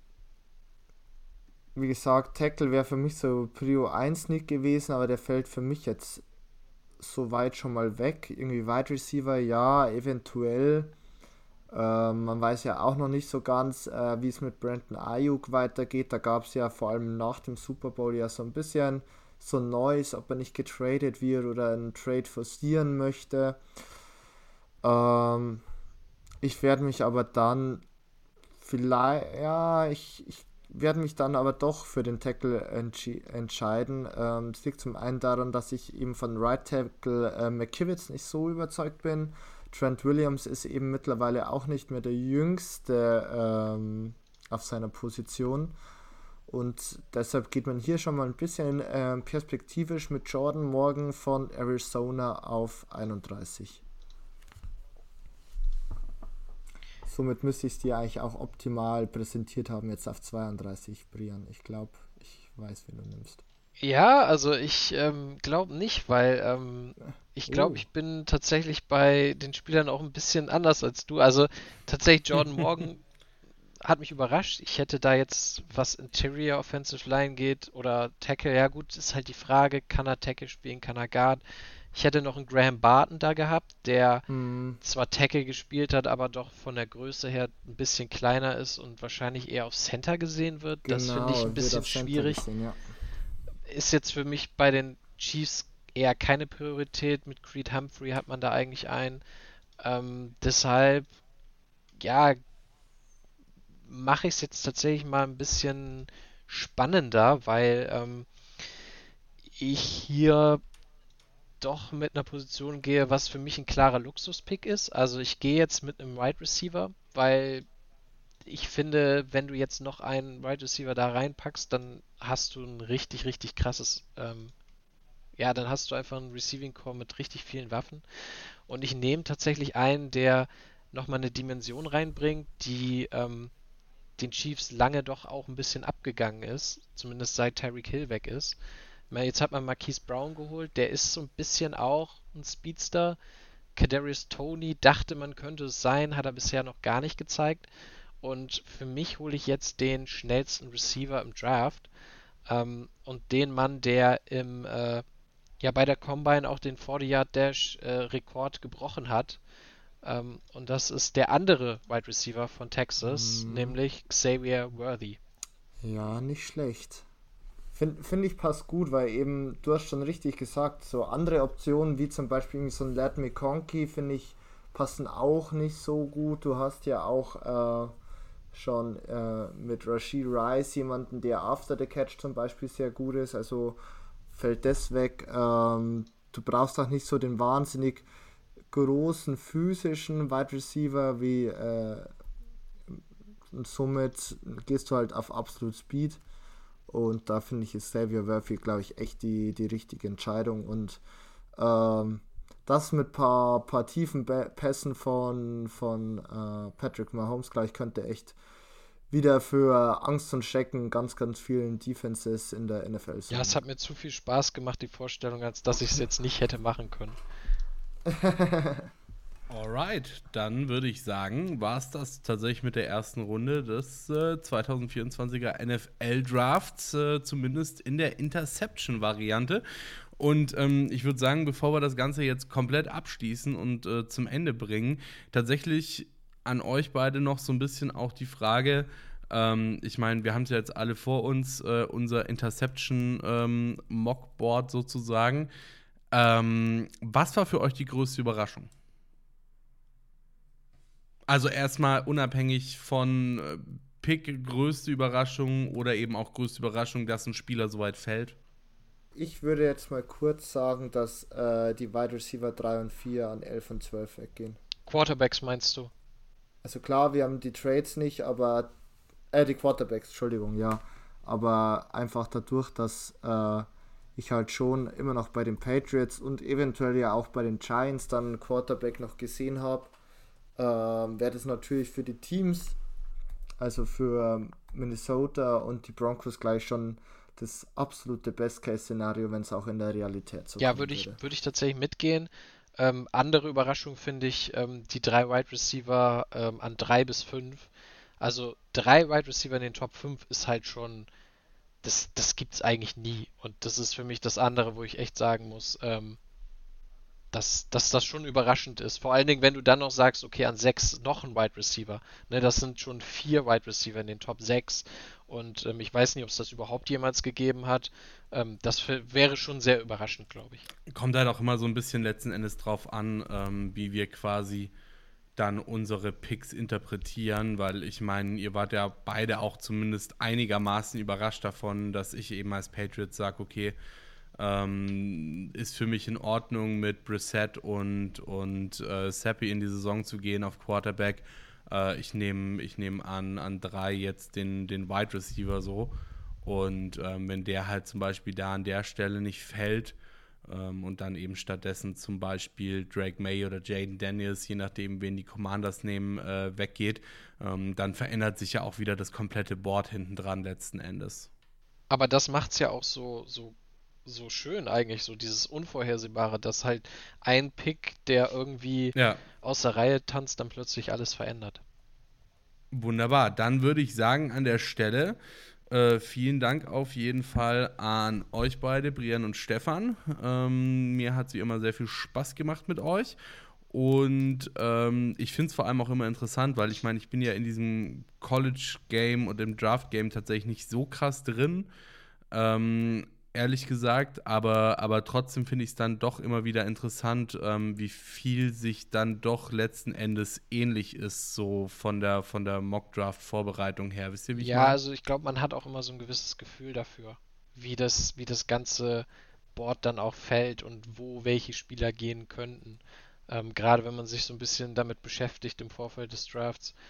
Wie gesagt, Tackle wäre für mich so Prio 1 nicht gewesen, aber der fällt für mich jetzt so weit schon mal weg. Irgendwie Wide Receiver, ja, eventuell. Man weiß ja auch noch nicht so ganz, wie es mit Brandon Ayuk weitergeht. Da gab es ja vor allem nach dem Super Bowl ja so ein bisschen so Neues, ob er nicht getradet wird oder einen Trade forcieren möchte. Ich werde mich aber dann ich werde mich dann aber doch für den Tackle entscheiden. Es liegt zum einen daran, dass ich eben von Right Tackle McKivitz nicht so überzeugt bin. Trent Williams ist eben mittlerweile auch nicht mehr der Jüngste auf seiner Position. Und deshalb geht man hier schon mal ein bisschen perspektivisch mit Jordan Morgan von Arizona auf 31. Somit müsste ich es dir eigentlich auch optimal präsentiert haben, jetzt auf 32, Brian. Ich glaube, ich weiß, wen du nimmst. Ja, also ich glaube nicht, weil ich glaube, ich bin tatsächlich bei den Spielern auch ein bisschen anders als du. Also tatsächlich Jordan Morgan hat mich überrascht. Ich hätte da jetzt, was Interior Offensive Line geht oder Tackle, ja gut, ist halt die Frage, kann er Tackle spielen, kann er Guard? Ich hätte noch einen Graham Barton da gehabt, der zwar Tackle gespielt hat, aber doch von der Größe her ein bisschen kleiner ist und wahrscheinlich eher auf Center gesehen wird. Genau, das finde ich ein bisschen schwierig. Ist jetzt für mich bei den Chiefs eher keine Priorität. Mit Creed Humphrey hat man da eigentlich einen. Deshalb, ja, mache ich es jetzt tatsächlich mal ein bisschen spannender, weil ich hier doch mit einer Position gehe, was für mich ein klarer Luxuspick ist. Also ich gehe jetzt mit einem Wide Receiver, weil ich finde, wenn du jetzt noch einen Wide Receiver da reinpackst, dann hast du ein richtig, richtig krasses ja, dann hast du einfach einen Receiving Core mit richtig vielen Waffen. Und ich nehme tatsächlich einen, der nochmal eine Dimension reinbringt, die den Chiefs lange doch auch ein bisschen abgegangen ist, zumindest seit Tyreek Hill weg ist. Jetzt hat man Marquise Brown geholt, der ist so ein bisschen auch ein Speedster. Kadarius Toney dachte, man könnte es sein, hat er bisher noch gar nicht gezeigt. Und für mich hole ich jetzt den schnellsten Receiver im Draft und den Mann, der bei der Combine auch den 40-Yard-Dash-Rekord gebrochen hat. Und das ist der andere Wide Receiver von Texas, nämlich Xavier Worthy. Ja, nicht schlecht. Finde ich passt gut, weil eben, du hast schon richtig gesagt, so andere Optionen wie zum Beispiel so ein Ladd McConkey, finde ich, passen auch nicht so gut. Du hast ja auch schon mit Rashee Rice jemanden, der after the catch zum Beispiel sehr gut ist, also fällt das weg. Du brauchst auch nicht so den wahnsinnig großen physischen Wide Receiver wie und somit gehst du halt auf Absolute Speed. Und da finde ich, ist Xavier Worthy, glaube ich, echt die richtige Entscheidung. Und das mit paar tiefen Pässen von Patrick Mahomes gleich könnte echt wieder für Angst und Schrecken ganz, ganz vielen Defenses in der NFL sein. Ja, es hat mir zu viel Spaß gemacht, die Vorstellung, als dass ich es jetzt nicht hätte machen können. Alright, dann würde ich sagen, war es das tatsächlich mit der ersten Runde des 2024er NFL-Drafts, zumindest in der Interception-Variante. Und ich würde sagen, bevor wir das Ganze jetzt komplett abschließen und zum Ende bringen, tatsächlich an euch beide noch so ein bisschen auch die Frage, ich meine, wir haben es ja jetzt alle vor uns, unser Interception-Mockboard sozusagen. Was war für euch die größte Überraschung? Also erstmal unabhängig von Pick, größte Überraschung oder eben auch größte Überraschung, dass ein Spieler so weit fällt? Ich würde jetzt mal kurz sagen, dass die Wide Receiver 3 und 4 an 11 und 12 weggehen. Quarterbacks meinst du? Also klar, wir haben die Trades nicht, aber die Quarterbacks, Entschuldigung, ja. Aber einfach dadurch, dass ich halt schon immer noch bei den Patriots und eventuell ja auch bei den Giants dann einen Quarterback noch gesehen habe, wäre das natürlich für die Teams, also für Minnesota und die Broncos gleich schon das absolute Best-Case-Szenario, wenn es auch in der Realität so Ja, kommen würde würde. ich tatsächlich mitgehen. Andere Überraschung finde ich die 3 Wide Receiver an 3 bis 5. Also 3 Wide Receiver in den Top 5 ist halt schon, das gibt's eigentlich nie. Und das ist für mich das andere, wo ich echt sagen muss, dass das schon überraschend ist. Vor allen Dingen, wenn du dann noch sagst, okay, an 6 noch ein Wide Receiver. Ne, das sind schon 4 Wide Receiver in den Top 6. Und ich weiß nicht, ob es das überhaupt jemals gegeben hat. Das wäre schon sehr überraschend, glaube ich. Kommt halt auch immer so ein bisschen letzten Endes drauf an, wie wir quasi dann unsere Picks interpretieren, weil ich meine, ihr wart ja beide auch zumindest einigermaßen überrascht davon, dass ich eben als Patriots sage, okay, ist für mich in Ordnung, mit Brissett und Seppi in die Saison zu gehen auf Quarterback. Ich nehm an 3 jetzt den Wide Receiver so. Und wenn der halt zum Beispiel da an der Stelle nicht fällt und dann eben stattdessen zum Beispiel Drake May oder Jaden Daniels, je nachdem, wen die Commanders nehmen, weggeht, dann verändert sich ja auch wieder das komplette Board hinten dran letzten Endes. Aber das macht's ja auch so schön eigentlich, so dieses Unvorhersehbare, dass halt ein Pick, der irgendwie Ja. aus der Reihe tanzt, dann plötzlich alles verändert. Wunderbar. Dann würde ich sagen, an der Stelle vielen Dank auf jeden Fall an euch beide, Brian und Stefan. Mir hat es wie immer sehr viel Spaß gemacht mit euch. Und ich finde es vor allem auch immer interessant, weil ich meine, ich bin ja in diesem College-Game und im Draft-Game tatsächlich nicht so krass drin. Ehrlich gesagt, aber trotzdem finde ich es dann doch immer wieder interessant, wie viel sich dann doch letzten Endes ähnlich ist, so von der Mock-Draft-Vorbereitung her. Wisst ihr, wie ich Ja, meine? also ich glaube, man hat auch immer so ein gewisses Gefühl dafür, wie das ganze Board dann auch fällt und wo welche Spieler gehen könnten. Gerade wenn man sich so ein bisschen damit beschäftigt im Vorfeld des Drafts.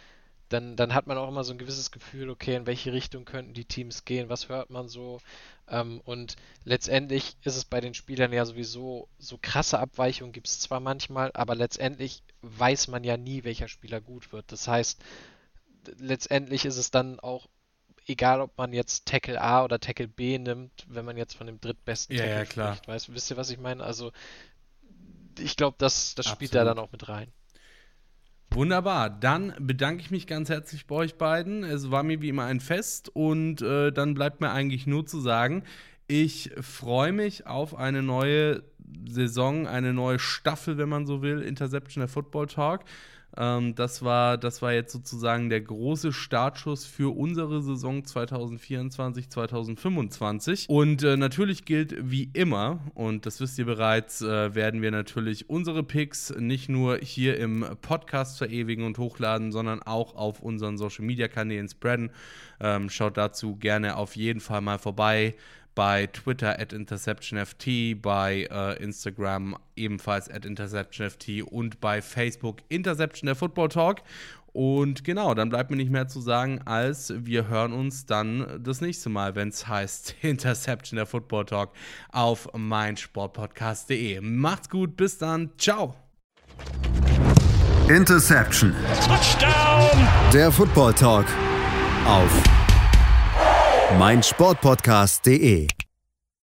dann hat man auch immer so ein gewisses Gefühl, okay, in welche Richtung könnten die Teams gehen, was hört man so. Und letztendlich ist es bei den Spielern ja sowieso, so krasse Abweichungen gibt es zwar manchmal, aber letztendlich weiß man ja nie, welcher Spieler gut wird. Das heißt, letztendlich ist es dann auch egal, ob man jetzt Tackle A oder Tackle B nimmt, wenn man jetzt von dem drittbesten Tackle spricht. Wisst ihr, was ich meine? Also ich glaube, das spielt da dann auch mit rein. Wunderbar, dann bedanke ich mich ganz herzlich bei euch beiden. Es war mir wie immer ein Fest und dann bleibt mir eigentlich nur zu sagen, ich freue mich auf eine neue Saison, eine neue Staffel, wenn man so will, Interception der Football Talk. Das war jetzt sozusagen der große Startschuss für unsere Saison 2024, 2025. Und natürlich gilt wie immer, und das wisst ihr bereits, werden wir natürlich unsere Picks nicht nur hier im Podcast verewigen und hochladen, sondern auch auf unseren Social-Media-Kanälen spreaden. Schaut dazu gerne auf jeden Fall mal vorbei. Bei Twitter @InterceptionFT, bei Instagram ebenfalls @InterceptionFT und bei Facebook Interception der Football Talk. Und genau, dann bleibt mir nicht mehr zu sagen, als wir hören uns dann das nächste Mal, wenn es heißt Interception der Football Talk auf meinsportpodcast.de. Macht's gut, bis dann, ciao! Interception. Touchdown! Der Football Talk auf meinsportpodcast.de